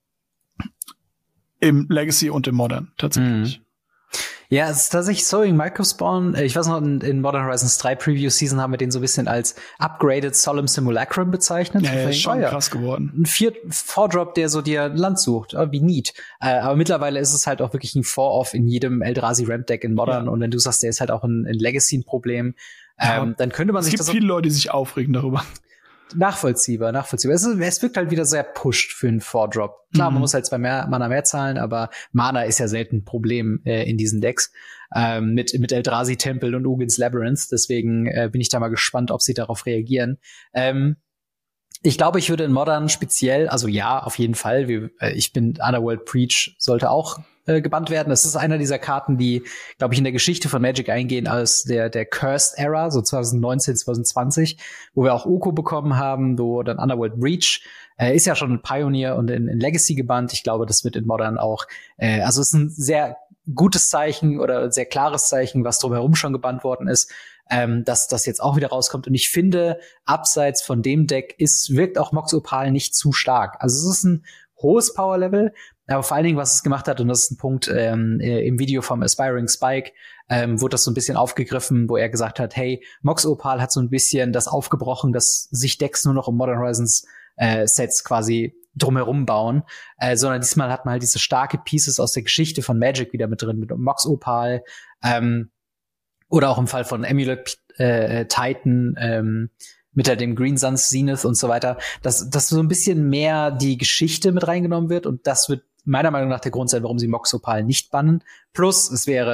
im Legacy und im Modern tatsächlich. Mhm. Ja, es ist tatsächlich Sowing Microspawn. Ich weiß noch, in, in Modern Horizons drei Preview Season haben wir den so ein bisschen als Upgraded Solemn Simulacrum bezeichnet. Ja, ist schon oh, ja. krass geworden. Ein Vier-Four-Drop, der so dir Land sucht. Oh, wie neat. Äh, aber mittlerweile ist es halt auch wirklich ein Four-Off in jedem Eldrazi Ramp Deck in Modern. Ja. Und wenn du sagst, der ist halt auch in, in Legacy ein Problem, ähm, ja, dann könnte man sich das. Es gibt viele Leute, die sich aufregen darüber. Nachvollziehbar, nachvollziehbar. Es, ist, es wirkt halt wieder sehr pushed für einen Four-Drop. Klar, mhm. man muss halt zwei mehr, Mana mehr zahlen, aber Mana ist ja selten ein Problem äh, in diesen Decks. Ähm, mit, mit Eldrazi Tempel und Ugin's Labyrinth. Deswegen äh, bin ich da mal gespannt, ob sie darauf reagieren. Ähm, ich glaube, ich würde in Modern speziell, also ja, auf jeden Fall. Wir, äh, ich bin Underworld Breach sollte auch äh, gebannt werden. Das ist einer dieser Karten, die, glaube ich, in der Geschichte von Magic eingehen als der der Cursed Era, so zwanzig neunzehn, zwanzig zwanzig, wo wir auch Oko bekommen haben, wo dann Underworld Breach äh, ist ja schon ein Pioneer und in, in Legacy gebannt. Ich glaube, das wird in Modern auch, äh, also es ist ein sehr gutes Zeichen oder ein sehr klares Zeichen, was drumherum schon gebannt worden ist, ähm, dass das jetzt auch wieder rauskommt. Und ich finde, abseits von dem Deck ist, wirkt auch Mox Opal nicht zu stark. Also es ist ein hohes Power-Level, aber vor allen Dingen, was es gemacht hat, und das ist ein Punkt ähm, im Video vom Aspiring Spike, ähm, wurde das so ein bisschen aufgegriffen, wo er gesagt hat, hey, Mox Opal hat so ein bisschen das aufgebrochen, dass sich Decks nur noch um Modern Horizons äh, Sets quasi drumherum bauen, äh, sondern diesmal hat man halt diese starke Pieces aus der Geschichte von Magic wieder mit drin, mit Mox Opal, ähm, oder auch im Fall von Amulet äh, Titan, ähm, mit halt dem Green Suns Zenith und so weiter, dass, dass so ein bisschen mehr die Geschichte mit reingenommen wird und das wird meiner Meinung nach der Grund sein, warum sie Mox Opal nicht bannen. Plus, es wäre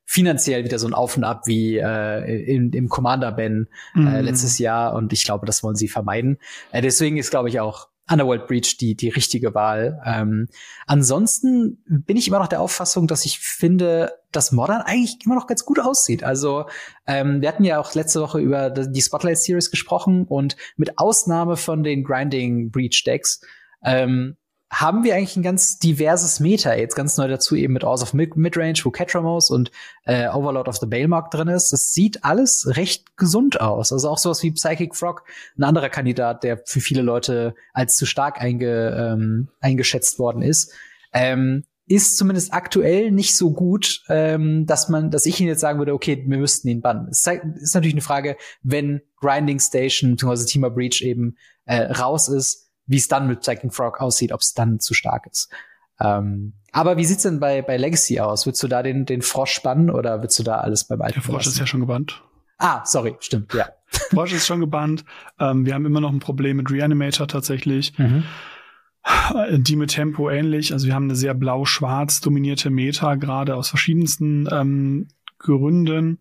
finanziell wieder so ein Auf und Ab wie äh, in, im Commander-Ban Mhm. äh, letztes Jahr. Und ich glaube, das wollen sie vermeiden. Äh, deswegen ist, glaube ich, auch Underworld Breach die die richtige Wahl. Ähm, ansonsten bin ich immer noch der Auffassung, dass ich finde, dass Modern eigentlich immer noch ganz gut aussieht. Also ähm, wir hatten ja auch letzte Woche über die Spotlight Series gesprochen und mit Ausnahme von den Grinding Breach Decks ähm, haben wir eigentlich ein ganz diverses Meta. Jetzt ganz neu dazu eben mit Ours of Mid- Midrange, wo Ketramose und äh, Overlord of the Bailmark drin ist. Das sieht alles recht gesund aus. Also auch sowas wie Psychic Frog, ein anderer Kandidat, der für viele Leute als zu stark einge, ähm, eingeschätzt worden ist, ähm, ist zumindest aktuell nicht so gut, ähm, dass man, dass ich ihn jetzt sagen würde, okay, wir müssten ihn bannen. Es ist natürlich eine Frage, wenn Grinding Station bzw. Temur Breach eben äh, raus ist, wie es dann mit Psychic Frog aussieht, ob es dann zu stark ist. Ähm, aber wie sieht's denn bei, bei Legacy aus? Willst du da den, den Frosch bannen oder willst du da alles beim Alten Der Frosch lassen? ist ja schon gebannt. Ah, sorry, stimmt, ja. Frosch ist schon gebannt. Ähm, wir haben immer noch ein Problem mit Reanimator tatsächlich. Mhm. Die mit Tempo ähnlich. Also wir haben eine sehr blau-schwarz dominierte Meta, gerade aus verschiedensten ähm, Gründen.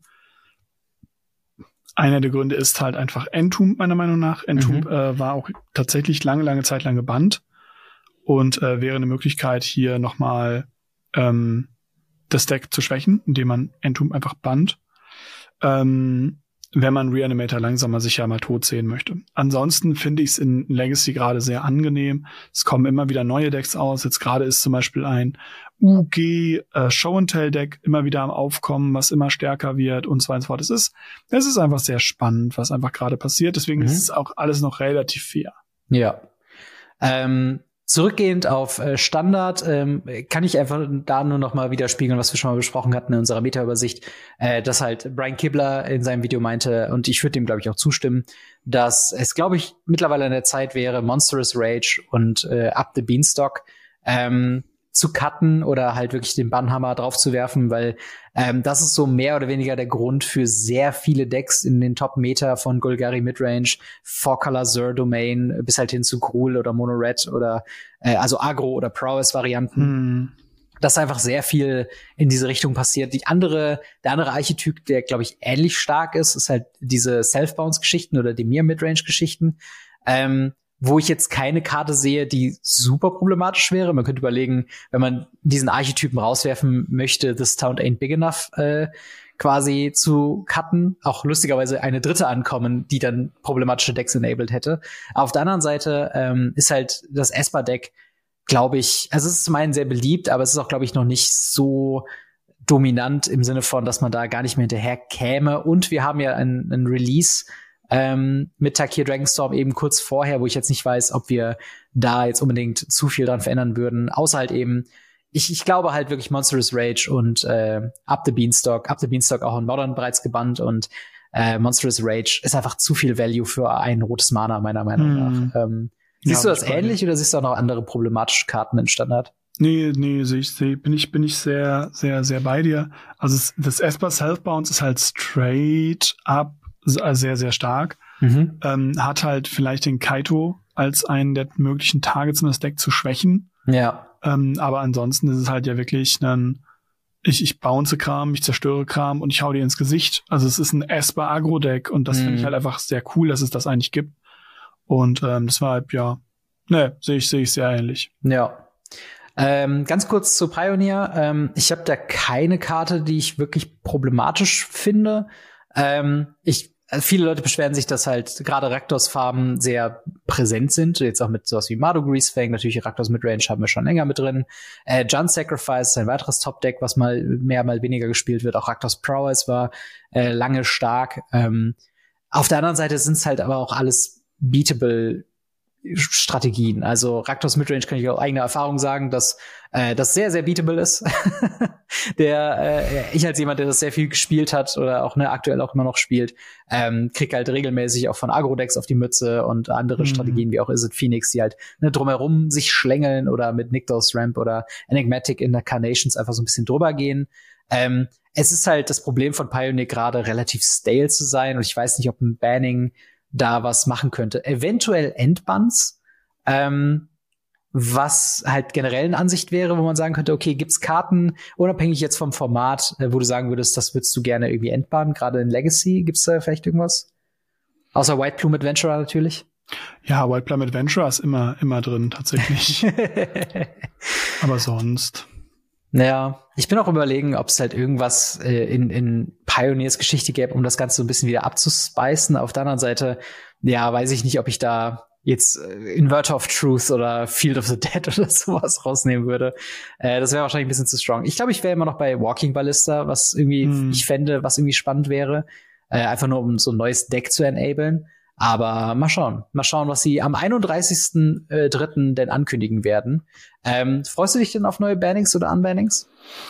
Einer der Gründe ist halt einfach Entomb, meiner Meinung nach. Entomb Mhm. äh, war auch tatsächlich lange, lange Zeit lang gebannt und äh, wäre eine Möglichkeit, hier nochmal ähm, das Deck zu schwächen, indem man Entomb einfach bannt, ähm, wenn man Reanimator langsamer sicher mal tot sehen möchte. Ansonsten finde ich es in Legacy gerade sehr angenehm. Es kommen immer wieder neue Decks aus. Jetzt gerade ist zum Beispiel ein U G äh, Show-and-Tell-Deck immer wieder am Aufkommen, was immer stärker wird und so weiter und so fort. Es ist, es ist einfach sehr spannend, was einfach gerade passiert. Deswegen Mhm. ist es auch alles noch relativ fair. Ja. Ähm, zurückgehend auf äh, Standard ähm, kann ich einfach da nur noch mal widerspiegeln, was wir schon mal besprochen hatten in unserer Meta-Übersicht, äh, dass halt Brian Kibler in seinem Video meinte, und ich würde dem, glaube ich, auch zustimmen, dass es, glaube ich, mittlerweile an der Zeit wäre, Monstrous Rage und äh, Up the Beanstalk ähm, zu cutten oder halt wirklich den Bannhammer drauf zu werfen, weil ähm, das ist so mehr oder weniger der Grund für sehr viele Decks in den Top-Meta von Golgari Midrange, Four-Color Zur Domain bis halt hin zu Gruul oder Mono Red oder äh, also Agro- oder Prowess-Varianten. Hm. Dass einfach sehr viel in diese Richtung passiert. Die andere, der andere Archetyp, der, glaube ich, ähnlich stark ist, ist halt diese Self-Bounce-Geschichten oder die Mir-Midrange-Geschichten. Ähm, wo ich jetzt keine Karte sehe, die super problematisch wäre. Man könnte überlegen, wenn man diesen Archetypen rauswerfen möchte, This Town Ain't Big Enough äh, quasi zu cutten. Auch lustigerweise eine dritte ankommen, die dann problematische Decks enabled hätte. Auf der anderen Seite ähm, ist halt das Esper-Deck, glaube ich, also es ist zum einen sehr beliebt, aber es ist auch, glaube ich, noch nicht so dominant im Sinne von, dass man da gar nicht mehr hinterher käme. Und wir haben ja ein, ein Release Ähm, mit Takir Dragonstorm eben kurz vorher, wo ich jetzt nicht weiß, ob wir da jetzt unbedingt zu viel dran verändern würden, außer halt eben, ich, ich glaube halt wirklich Monstrous Rage und äh, Up the Beanstalk, Up the Beanstalk auch in Modern bereits gebannt und äh, Monstrous Rage ist einfach zu viel Value für ein rotes Mana, meiner Meinung nach. Hm. Ähm, siehst Ja, du das bin ich bei ähnlich oder siehst du auch noch andere problematische Karten in Standard? Nee, nee, sehe ich, seh, bin ich, bin ich sehr, sehr, sehr bei dir. Also es, das Esper Self-Bounce ist halt straight up sehr, sehr stark. Mhm. Ähm, hat halt vielleicht den Kaito als einen der möglichen Targets, um das Deck zu schwächen. Ja. Ähm, aber ansonsten ist es halt ja wirklich ein, ich, ich bounce Kram, ich zerstöre Kram und ich hau dir ins Gesicht. Also es ist ein Esper Agro-Deck und das Mhm. finde ich halt einfach sehr cool, dass es das eigentlich gibt. Und ähm, deshalb, ja, ne, sehe ich, sehe ich sehr ähnlich. Ja. Ähm, ganz kurz zu Pioneer. Ähm, ich habe da keine Karte, die ich wirklich problematisch finde. Ähm, ich, also viele Leute beschweren sich, dass halt gerade Raktos-Farben sehr präsent sind. Jetzt auch mit sowas wie Mardu Greasefang. Natürlich Raktos Midrange haben wir schon länger mit drin. Äh, Jund Sacrifice ist ein weiteres Top-Deck, was mal mehr, mal weniger gespielt wird. Auch Raktos Prowess war äh, lange stark. Ähm, auf der anderen Seite sind es halt aber auch alles beatable Strategien. Also Raktos Midrange kann ich aus eigener Erfahrung sagen, dass äh, das sehr, sehr beatable ist. der äh, ich als jemand, der das sehr viel gespielt hat oder auch ne, aktuell auch immer noch spielt, ähm, krieg halt regelmäßig auch von Agro-Decks auf die Mütze und andere Mhm. Strategien wie auch Izzet Phoenix, die halt ne, drumherum sich schlängeln oder mit Nykthos Ramp oder Enigmatic in der Carnations einfach so ein bisschen drüber gehen. Ähm, es ist halt das Problem von Pioneer gerade relativ stale zu sein und ich weiß nicht, ob ein Banning da was machen könnte. Eventuell Endbands. Ähm, was halt generell eine Ansicht wäre, wo man sagen könnte, okay, gibt's Karten, unabhängig jetzt vom Format, äh, wo du sagen würdest, das würdest du gerne irgendwie entbannen, gerade in Legacy, gibt's da vielleicht irgendwas? Außer White Plume Adventurer natürlich. Ja, White Plume Adventurer ist immer, immer drin, tatsächlich. Aber sonst. Naja, ich bin auch überlegen, ob es halt irgendwas äh, in, in Pioneers Geschichte gäbe, um das Ganze so ein bisschen wieder abzuspeisen. Auf der anderen Seite, ja, weiß ich nicht, ob ich da jetzt äh, Inverter of Truth oder Field of the Dead oder sowas rausnehmen würde. Äh, das wäre wahrscheinlich ein bisschen zu strong. Ich glaube, ich wäre immer noch bei Walking Ballista, was irgendwie hm. ich fände, was irgendwie spannend wäre. Äh, einfach nur, um so ein neues Deck zu enablen. Aber mal schauen. Mal schauen, was sie am einunddreißigsten dritten denn ankündigen werden. Ähm, freust du dich denn auf neue Bannings oder Unbannings?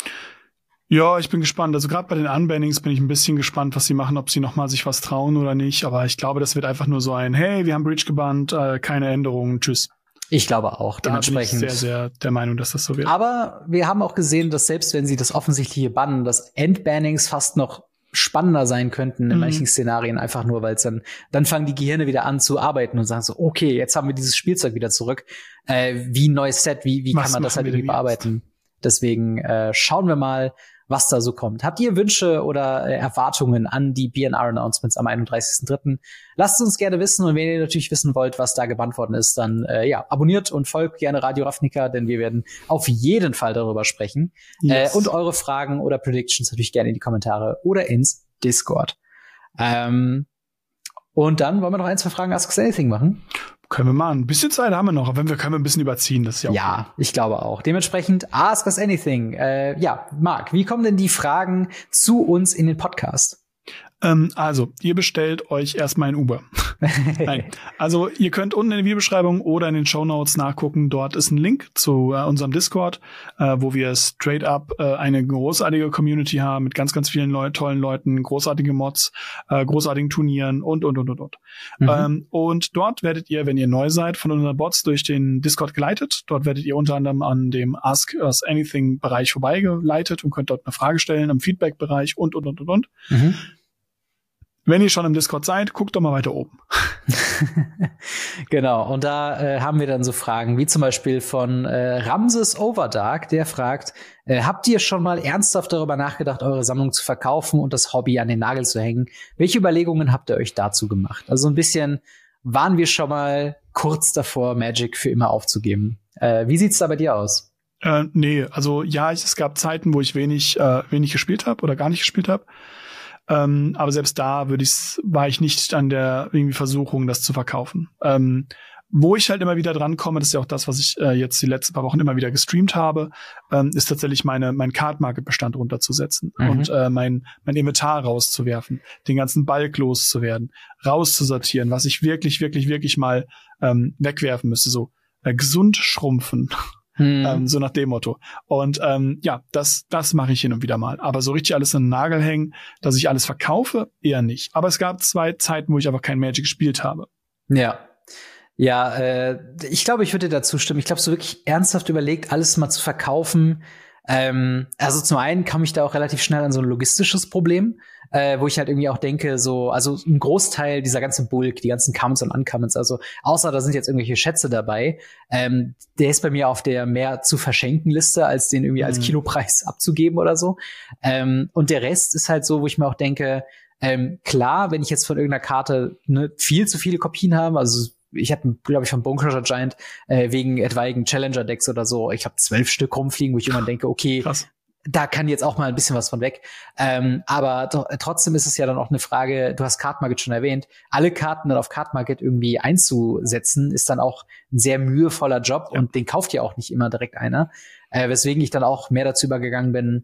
Ja, ich bin gespannt. Also gerade bei den Unbannings bin ich ein bisschen gespannt, was sie machen, ob sie noch mal sich was trauen oder nicht. Aber ich glaube, das wird einfach nur so ein, hey, wir haben Breach gebannt, äh, keine Änderungen, tschüss. Ich glaube auch. Da dementsprechend. bin ich sehr, sehr der Meinung, dass das so wird. Aber wir haben auch gesehen, dass selbst wenn sie das Offensichtliche bannen, dass Endbannings fast noch spannender sein könnten in mhm. manchen Szenarien, einfach nur, weil es dann, dann fangen die Gehirne wieder an zu arbeiten und sagen so, okay, jetzt haben wir dieses Spielzeug wieder zurück. Äh, wie ein neues Set, wie, wie kann man das halt irgendwie bearbeiten? Deswegen äh, schauen wir mal, was da so kommt. Habt ihr Wünsche oder äh, Erwartungen an die B N R-Announcements am einunddreißigsten dritten? Lasst uns gerne wissen, und wenn ihr natürlich wissen wollt, was da gebannt worden ist, dann äh, ja, abonniert und folgt gerne Radio Ravnica, denn wir werden auf jeden Fall darüber sprechen. Yes. Äh, und eure Fragen oder Predictions natürlich gerne in die Kommentare oder ins Discord. Ähm, und dann wollen wir noch ein, zwei Fragen Ask Us Anything machen. Können wir machen. Ein bisschen Zeit haben wir noch, aber wenn wir können wir ein bisschen überziehen, das ist ja auch Ja, gut. Ich glaube auch. Dementsprechend Ask Us Anything. Äh, ja, Marc, wie kommen denn die Fragen zu uns in den Podcast? Ähm, also, ihr bestellt euch erstmal ein Uber. Nein. Also, ihr könnt unten in der Videobeschreibung oder in den Shownotes nachgucken. Dort ist ein Link zu äh, unserem Discord, äh, wo wir straight up äh, eine großartige Community haben mit ganz, ganz vielen Leu- tollen Leuten, großartige Mods, äh, großartigen Turnieren und, und, und, und, und. Mhm. Ähm, und dort werdet ihr, wenn ihr neu seid, von unseren Bots durch den Discord geleitet. Dort werdet ihr unter anderem an dem Ask Us Anything Bereich vorbeigeleitet und könnt dort eine Frage stellen, im Feedback-Bereich und, und, und, und, und. Mhm. Wenn ihr schon im Discord seid, guckt doch mal weiter oben. Genau, und da äh, haben wir dann so Fragen, wie zum Beispiel von äh, Ramses Overdark, der fragt, äh, habt ihr schon mal ernsthaft darüber nachgedacht, eure Sammlung zu verkaufen und das Hobby an den Nagel zu hängen? Welche Überlegungen habt ihr euch dazu gemacht? Also ein bisschen, waren wir schon mal kurz davor, Magic für immer aufzugeben? Äh, wie sieht's da bei dir aus? Äh, nee, also ja, es gab Zeiten, wo ich wenig, äh, wenig gespielt habe oder gar nicht gespielt habe. Ähm, aber selbst da würde ich's, war ich nicht an der irgendwie Versuchung, das zu verkaufen. Ähm, wo ich halt immer wieder dran komme, das ist ja auch das, was ich äh, jetzt die letzten paar Wochen immer wieder gestreamt habe, ähm, ist tatsächlich meine mein Card-Market-Bestand runterzusetzen mhm. und äh, mein mein Inventar rauszuwerfen, den ganzen Balk loszuwerden, rauszusortieren, was ich wirklich, wirklich, wirklich mal ähm, wegwerfen müsste, so äh, gesund schrumpfen. Hm. Ähm, so nach dem Motto. Und ähm, ja, das das mache ich hin und wieder mal. Aber so richtig alles an den Nagel hängen, dass ich alles verkaufe, eher nicht. Aber es gab zwei Zeiten, wo ich einfach kein Magic gespielt habe. Ja. Ja, äh, ich glaube, ich würde dir dazu stimmen. Ich glaube, so wirklich ernsthaft überlegt, alles mal zu verkaufen. Ähm, also zum einen kam ich da auch relativ schnell an so ein logistisches Problem, äh, wo ich halt irgendwie auch denke, so, also ein Großteil dieser ganzen Bulk, die ganzen Commons und Uncommons, also außer da sind jetzt irgendwelche Schätze dabei, ähm, der ist bei mir auf der mehr zu verschenken Liste, als den irgendwie mhm. als Kilopreis abzugeben oder so. Ähm, und der Rest ist halt so, wo ich mir auch denke, ähm, klar, wenn ich jetzt von irgendeiner Karte ne, viel zu viele Kopien habe, also ich hatte, glaube ich, von Bonecrusher Giant äh, wegen etwaigen Challenger-Decks oder so, ich habe zwölf Stück rumfliegen, wo ich immer denke, okay, Krass. Da kann jetzt auch mal ein bisschen was von weg. Ähm, aber doch, trotzdem ist es ja dann auch eine Frage, du hast Card Market schon erwähnt, alle Karten dann auf Card Market irgendwie einzusetzen, ist dann auch ein sehr mühevoller Job ja. und den kauft ja auch nicht immer direkt einer. Äh, weswegen ich dann auch mehr dazu übergegangen bin,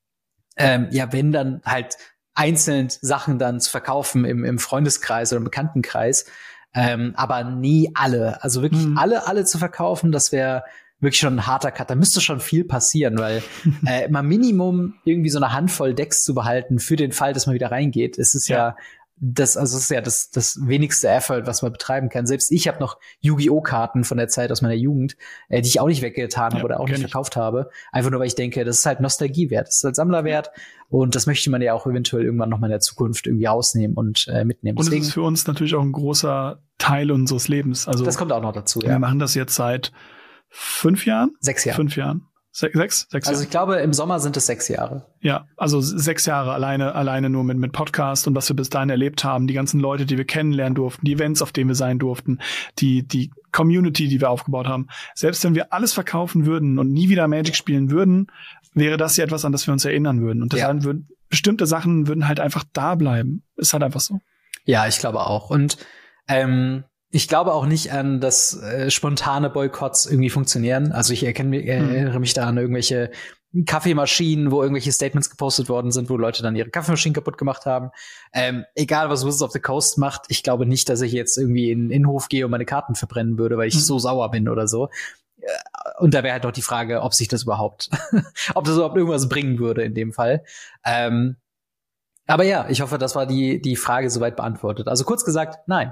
ähm, ja, wenn dann halt einzeln Sachen dann zu verkaufen im, im Freundeskreis oder im Bekanntenkreis, Ähm, aber nie alle. Also wirklich mhm. alle, alle zu verkaufen, das wäre wirklich schon ein harter Cut. Da müsste schon viel passieren, weil äh, mal Minimum irgendwie so eine Handvoll Decks zu behalten für den Fall, dass man wieder reingeht. Es ist ja, ja das, also es ist ja das, das wenigste Effort, was man betreiben kann. Selbst ich habe noch Yu-Gi-Oh! Karten von der Zeit aus meiner Jugend, äh, die ich auch nicht weggetan habe ja, oder auch nicht verkauft ich. habe. Einfach nur, weil ich denke, das ist halt Nostalgiewert, das ist halt Sammlerwert. Und das möchte man ja auch eventuell irgendwann noch mal in der Zukunft irgendwie rausnehmen und äh, mitnehmen. Und Deswegen, es ist für uns natürlich auch ein großer Teil unseres Lebens. Also das kommt auch noch dazu, ja. Wir machen das jetzt seit fünf Jahren? Sechs Jahre. Fünf Jahren. Se sechs? Sechs also Jahre. Ich glaube, im Sommer sind es sechs Jahre. Ja, also sechs Jahre alleine, alleine nur mit, mit Podcast und was wir bis dahin erlebt haben, die ganzen Leute, die wir kennenlernen durften, die Events, auf denen wir sein durften, die, die Community, die wir aufgebaut haben. Selbst wenn wir alles verkaufen würden und nie wieder Magic spielen würden, wäre das ja etwas, an das wir uns erinnern würden. Und deshalb ja. würden bestimmte Sachen würden halt einfach da bleiben. Ist halt einfach so. Ja, ich glaube auch. Und ähm, ich glaube auch nicht an, dass äh, spontane Boykotts irgendwie funktionieren. Also ich erkenne, äh, hm. erinnere mich da an irgendwelche Kaffeemaschinen, wo irgendwelche Statements gepostet worden sind, wo Leute dann ihre Kaffeemaschinen kaputt gemacht haben. Ähm, egal, was Wizards of the Coast macht, ich glaube nicht, dass ich jetzt irgendwie in den Innenhof gehe und meine Karten verbrennen würde, weil ich hm. so sauer bin oder so. Und da wäre halt noch die Frage, ob sich das überhaupt, ob das überhaupt irgendwas bringen würde in dem Fall. Ähm, aber ja, ich hoffe, das war die die Frage soweit beantwortet. Also kurz gesagt, nein.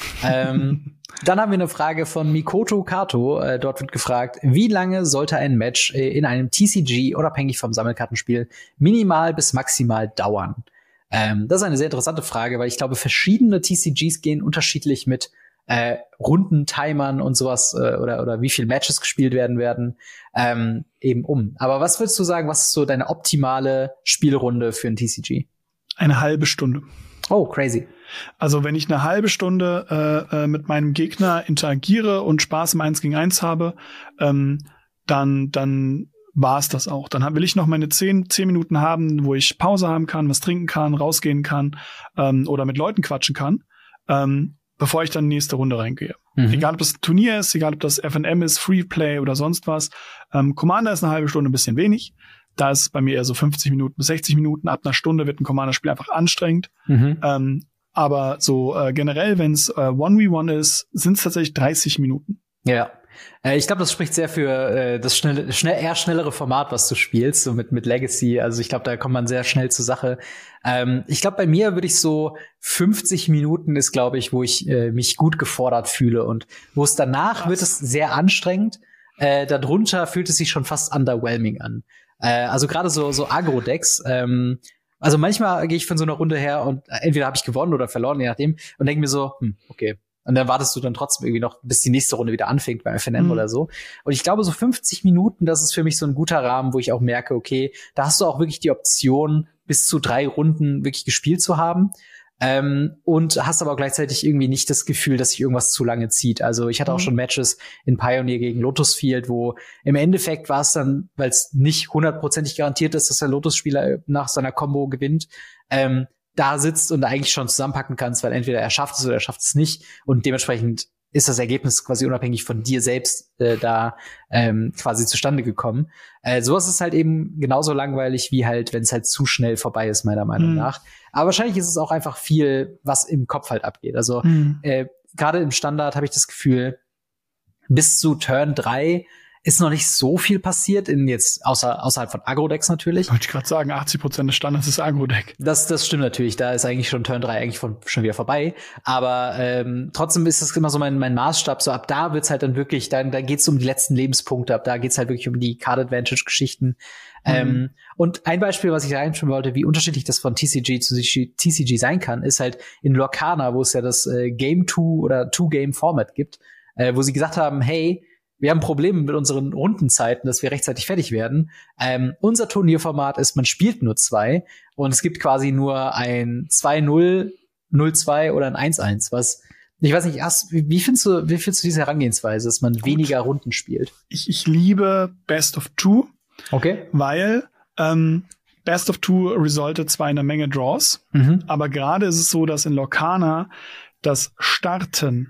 ähm, dann haben wir eine Frage von Mikoto Kato. Äh, dort wird gefragt, wie lange sollte ein Match äh, in einem T C G, unabhängig vom Sammelkartenspiel, minimal bis maximal dauern? Ähm, das ist eine sehr interessante Frage, weil ich glaube, verschiedene T C Gs gehen unterschiedlich mit äh, Rundentimern und sowas äh, oder oder wie viel Matches gespielt werden werden ähm, eben um. Aber was würdest du sagen, was ist so deine optimale Spielrunde für ein T C G? Eine halbe Stunde. Oh, crazy. Also wenn ich eine halbe Stunde äh, mit meinem Gegner interagiere und Spaß im Eins gegen Eins habe, ähm, dann dann war es das auch. Dann will ich noch meine zehn, zehn Minuten haben, wo ich Pause haben kann, was trinken kann, rausgehen kann ähm, oder mit Leuten quatschen kann, ähm, bevor ich dann in die nächste Runde reingehe. Mhm. Egal, ob das ein Turnier ist, egal, ob das F N M ist, Freeplay oder sonst was. Ähm, Commander ist eine halbe Stunde ein bisschen wenig. Da ist es bei mir eher so fünfzig Minuten bis sechzig Minuten. Ab einer Stunde wird ein Commander-Spiel einfach anstrengend. Mhm. Ähm, aber so äh, generell, wenn es äh, one v one ist, sind es tatsächlich dreißig Minuten. Ja. Äh, ich glaube, das spricht sehr für äh, das schnell, schnell, eher schnellere Format, was du spielst, so mit mit Legacy. Also ich glaube, da kommt man sehr schnell zur Sache. Ähm, ich glaube, bei mir würde ich so fünfzig Minuten ist, glaube ich, wo ich äh, mich gut gefordert fühle. Und wo es danach Krass. wird es sehr anstrengend. Äh, darunter fühlt es sich schon fast underwhelming an. Äh, also gerade so so Agro-Decks. Ähm, also manchmal gehe ich von so einer Runde her und entweder habe ich gewonnen oder verloren, je nachdem, und denke mir so, hm, okay. Und dann wartest du dann trotzdem irgendwie noch, bis die nächste Runde wieder anfängt beim F N M mhm. oder so. Und ich glaube, so fünfzig Minuten, das ist für mich so ein guter Rahmen, wo ich auch merke, okay, da hast du auch wirklich die Option, bis zu drei Runden wirklich gespielt zu haben. Ähm, und hast aber auch gleichzeitig irgendwie nicht das Gefühl, dass sich irgendwas zu lange zieht. Also ich hatte auch schon Matches in Pioneer gegen Lotus Field, wo im Endeffekt war es dann, weil es nicht hundertprozentig garantiert ist, dass der Lotus-Spieler nach seiner Combo gewinnt, ähm, da sitzt und eigentlich schon zusammenpacken kannst, weil entweder er schafft es oder er schafft es nicht. Und dementsprechend ist das Ergebnis quasi unabhängig von dir selbst äh, da ähm, quasi zustande gekommen. Äh, sowas ist halt eben genauso langweilig wie halt, wenn es halt zu schnell vorbei ist, meiner Meinung mhm. nach. Aber wahrscheinlich ist es auch einfach viel, was im Kopf halt abgeht. Also mhm. äh, gerade im Standard habe ich das Gefühl, bis zu Turn drei ist noch nicht so viel passiert, in jetzt außer außerhalb von Agro-Decks natürlich. Wollte ich gerade sagen, achtzig Prozent des Standards ist Agro-Deck. Das das stimmt natürlich, da ist eigentlich schon Turn drei eigentlich von, schon wieder vorbei. Aber ähm, trotzdem ist das immer so mein mein Maßstab. So ab da wird's halt dann wirklich, dann da geht's um die letzten Lebenspunkte, ab da geht's halt wirklich um die Card-Advantage-Geschichten. Mhm. Ähm, und ein Beispiel, was ich da reinschauen wollte, wie unterschiedlich das von T C G zu T C G sein kann, ist halt in Lorcana, wo es ja das äh, Game Two oder Two-Game-Format gibt, äh, wo sie gesagt haben, hey, wir haben Probleme mit unseren Rundenzeiten, dass wir rechtzeitig fertig werden. Ähm, unser Turnierformat ist, man spielt nur zwei und es gibt quasi nur ein zwei null, null zwei oder ein eins eins, was, ich weiß nicht, erst, wie findest du, wie findest du diese Herangehensweise, dass man Gut. weniger Runden spielt? Ich, ich liebe Best of Two. Okay. Weil, ähm, Best of Two resultet zwar in einer Menge Draws, mhm. aber gerade ist es so, dass in Lorcana das Starten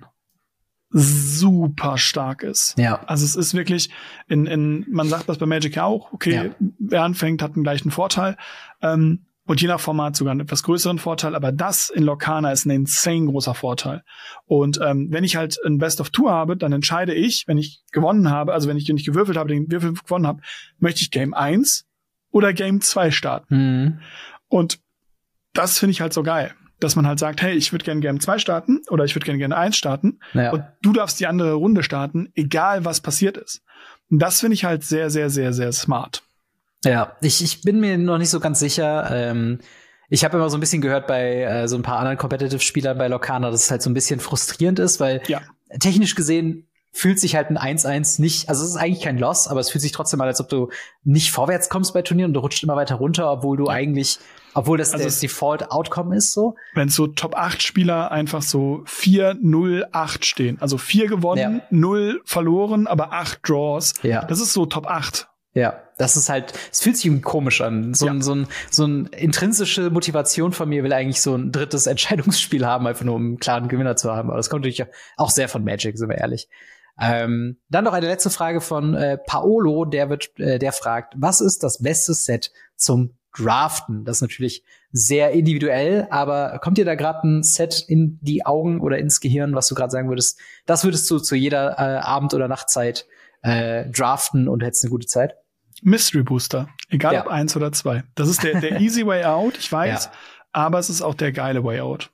super stark ist. Ja. Also es ist wirklich, in, in, man sagt das bei Magic ja auch, okay, ja. wer anfängt, hat einen gleichen Vorteil. Ähm, und je nach Format sogar einen etwas größeren Vorteil, aber das in Lorcana ist ein insane großer Vorteil. Und ähm, wenn ich halt ein Best of Two habe, dann entscheide ich, wenn ich gewonnen habe, also wenn ich nicht gewürfelt habe, den Würfel gewonnen habe, möchte ich Game eins oder Game zwei starten. Mhm. Und das finde ich halt so geil, dass man halt sagt, hey, ich würde gerne Game zwei starten oder ich würde gerne Game eins starten ja. und du darfst die andere Runde starten, egal was passiert ist. Und das finde ich halt sehr, sehr, sehr, sehr smart. Ja, ich, ich bin mir noch nicht so ganz sicher. Ähm, ich habe immer so ein bisschen gehört bei äh, so ein paar anderen Competitive-Spielern bei Lorcana, dass es halt so ein bisschen frustrierend ist, weil ja. technisch gesehen fühlt sich halt ein eins eins nicht, also es ist eigentlich kein Loss, aber es fühlt sich trotzdem mal, als ob du nicht vorwärts kommst bei Turnieren und du rutscht immer weiter runter, obwohl du eigentlich, obwohl das also das Default-Outcome ist so. Wenn so Top acht Spieler einfach so vier null acht stehen, also vier gewonnen, ja. null verloren, aber acht Draws, ja. das ist so Top acht. Ja, das ist halt, es fühlt sich irgendwie komisch an. So, ja. ein, so, ein, so ein intrinsische Motivation von mir will eigentlich so ein drittes Entscheidungsspiel haben, einfach nur um einen klaren Gewinner zu haben. Aber das kommt natürlich auch sehr von Magic, sind wir ehrlich. Ähm, dann noch eine letzte Frage von äh, Paolo, der wird, äh, der fragt, was ist das beste Set zum Draften? Das ist natürlich sehr individuell, aber kommt dir da gerade ein Set in die Augen oder ins Gehirn, was du gerade sagen würdest, das würdest du zu jeder äh, Abend- oder Nachtzeit äh, draften und hättest eine gute Zeit? Mystery Booster. Egal ja. ob eins oder zwei. Das ist der, der easy way out, ich weiß, ja. aber es ist auch der geile way out.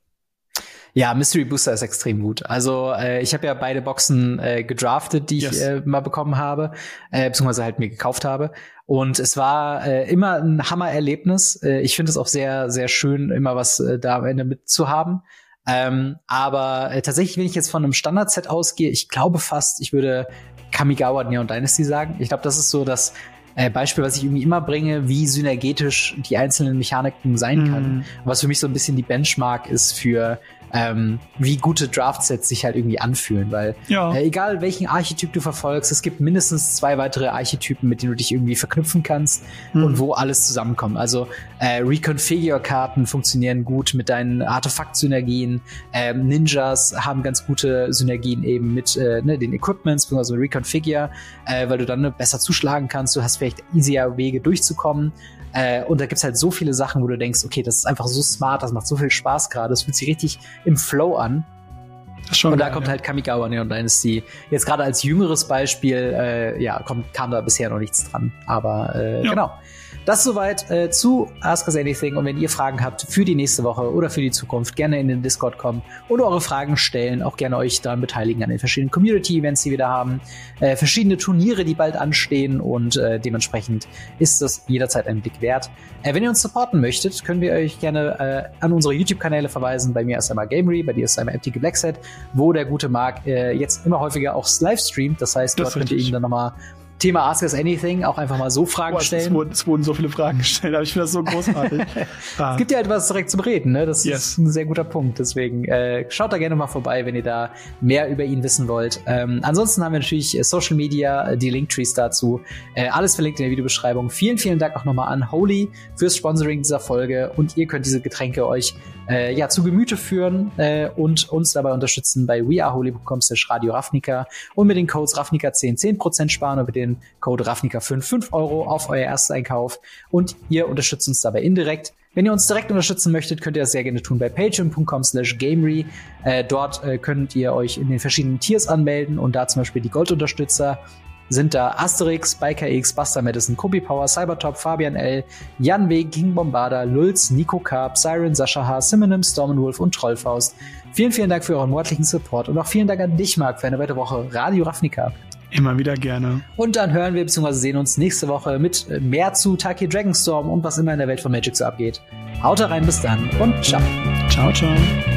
Ja, Mystery Booster ist extrem gut. Also äh, ich habe ja beide Boxen äh, gedraftet, die yes. ich äh, mal bekommen habe, äh, beziehungsweise halt mir gekauft habe. Und es war äh, immer ein Hammererlebnis. Äh, ich finde es auch sehr, sehr schön, immer was äh, da am Ende mitzuhaben. Ähm, aber äh, tatsächlich, wenn ich jetzt von einem Standard-Set ausgehe, ich glaube fast, ich würde Kamigawa Neon Dynasty sagen. Ich glaube, das ist so das äh, Beispiel, was ich irgendwie immer bringe, wie synergetisch die einzelnen Mechaniken sein mm. kann. Was für mich so ein bisschen die Benchmark ist für ähm, wie gute Draftsets sich halt irgendwie anfühlen, weil ja. äh, egal welchen Archetyp du verfolgst, es gibt mindestens zwei weitere Archetypen, mit denen du dich irgendwie verknüpfen kannst mhm. und wo alles zusammenkommt. Also äh, Reconfigure-Karten funktionieren gut mit deinen Artefakt-Synergien, äh, Ninjas haben ganz gute Synergien eben mit äh, ne, den Equipments, also Reconfigure, äh, weil du dann besser zuschlagen kannst, du hast vielleicht easier Wege durchzukommen. Äh, und da gibt's halt so viele Sachen, wo du denkst, okay, das ist einfach so smart, das macht so viel Spaß gerade, das fühlt sich richtig im Flow an. Das ist schon und geil, da kommt ja. halt Kamigawa Neon Dynasty. Jetzt gerade als jüngeres Beispiel, äh, ja, kommt, kam da bisher noch nichts dran. Aber äh, ja. genau. Das soweit äh, zu Ask Us Anything. Und wenn ihr Fragen habt für die nächste Woche oder für die Zukunft, gerne in den Discord kommen und eure Fragen stellen. Auch gerne euch daran beteiligen an den verschiedenen Community-Events, die wir da haben. Äh, verschiedene Turniere, die bald anstehen. Und äh, dementsprechend ist das jederzeit einen Blick wert. Äh, wenn ihr uns supporten möchtet, können wir euch gerne äh, an unsere YouTube-Kanäle verweisen. Bei mir ist einmal Gamery, bei dir ist einmal Empty Blackset, wo der gute Marc äh, jetzt immer häufiger auch live streamt. Das heißt, dort könnt ihr ihn dann nochmal Thema Ask Us Anything, auch einfach mal so Fragen oh, stellen. Es wurden, es wurden so viele Fragen gestellt, aber ich finde das so großartig. ah. Es gibt ja etwas direkt zum Reden, ne? Das yes. ist ein sehr guter Punkt. Deswegen äh, schaut da gerne mal vorbei, wenn ihr da mehr über ihn wissen wollt. Ähm, ansonsten haben wir natürlich äh, Social Media, äh, die Linktrees dazu. Äh, alles verlinkt in der Videobeschreibung. Vielen, vielen Dank auch nochmal an Holy fürs Sponsoring dieser Folge. Und ihr könnt diese Getränke euch äh, ja zu Gemüte führen äh, und uns dabei unterstützen bei weareholy punkt com slash radio ravnica und mit den Codes ravnica zehn zehn Prozent sparen und mit den Code ravnica fünf fünf Euro auf euer Ersteinkauf und ihr unterstützt uns dabei indirekt. Wenn ihr uns direkt unterstützen möchtet, könnt ihr das sehr gerne tun bei patreon punkt com slash gamery. Äh, dort äh, könnt ihr euch in den verschiedenen Tiers anmelden und da zum Beispiel die Goldunterstützer sind da Asterix, Biker X, Buster Madison, Kobi Power, Cybertop, Fabian L., Jan W., King Bombarda, Lulz, Nico Karp, Siren, Sascha H., Simonim, Stormenwolf und Trollfaust. Vielen, vielen Dank für euren monatlichen Support und auch vielen Dank an dich, Marc, für eine weitere Woche Radio Ravnica. Immer wieder gerne. Und dann hören wir bzw. sehen uns nächste Woche mit mehr zu Taki Dragonstorm und was immer in der Welt von Magic so abgeht. Haut rein, bis dann und ciao. Ciao, ciao.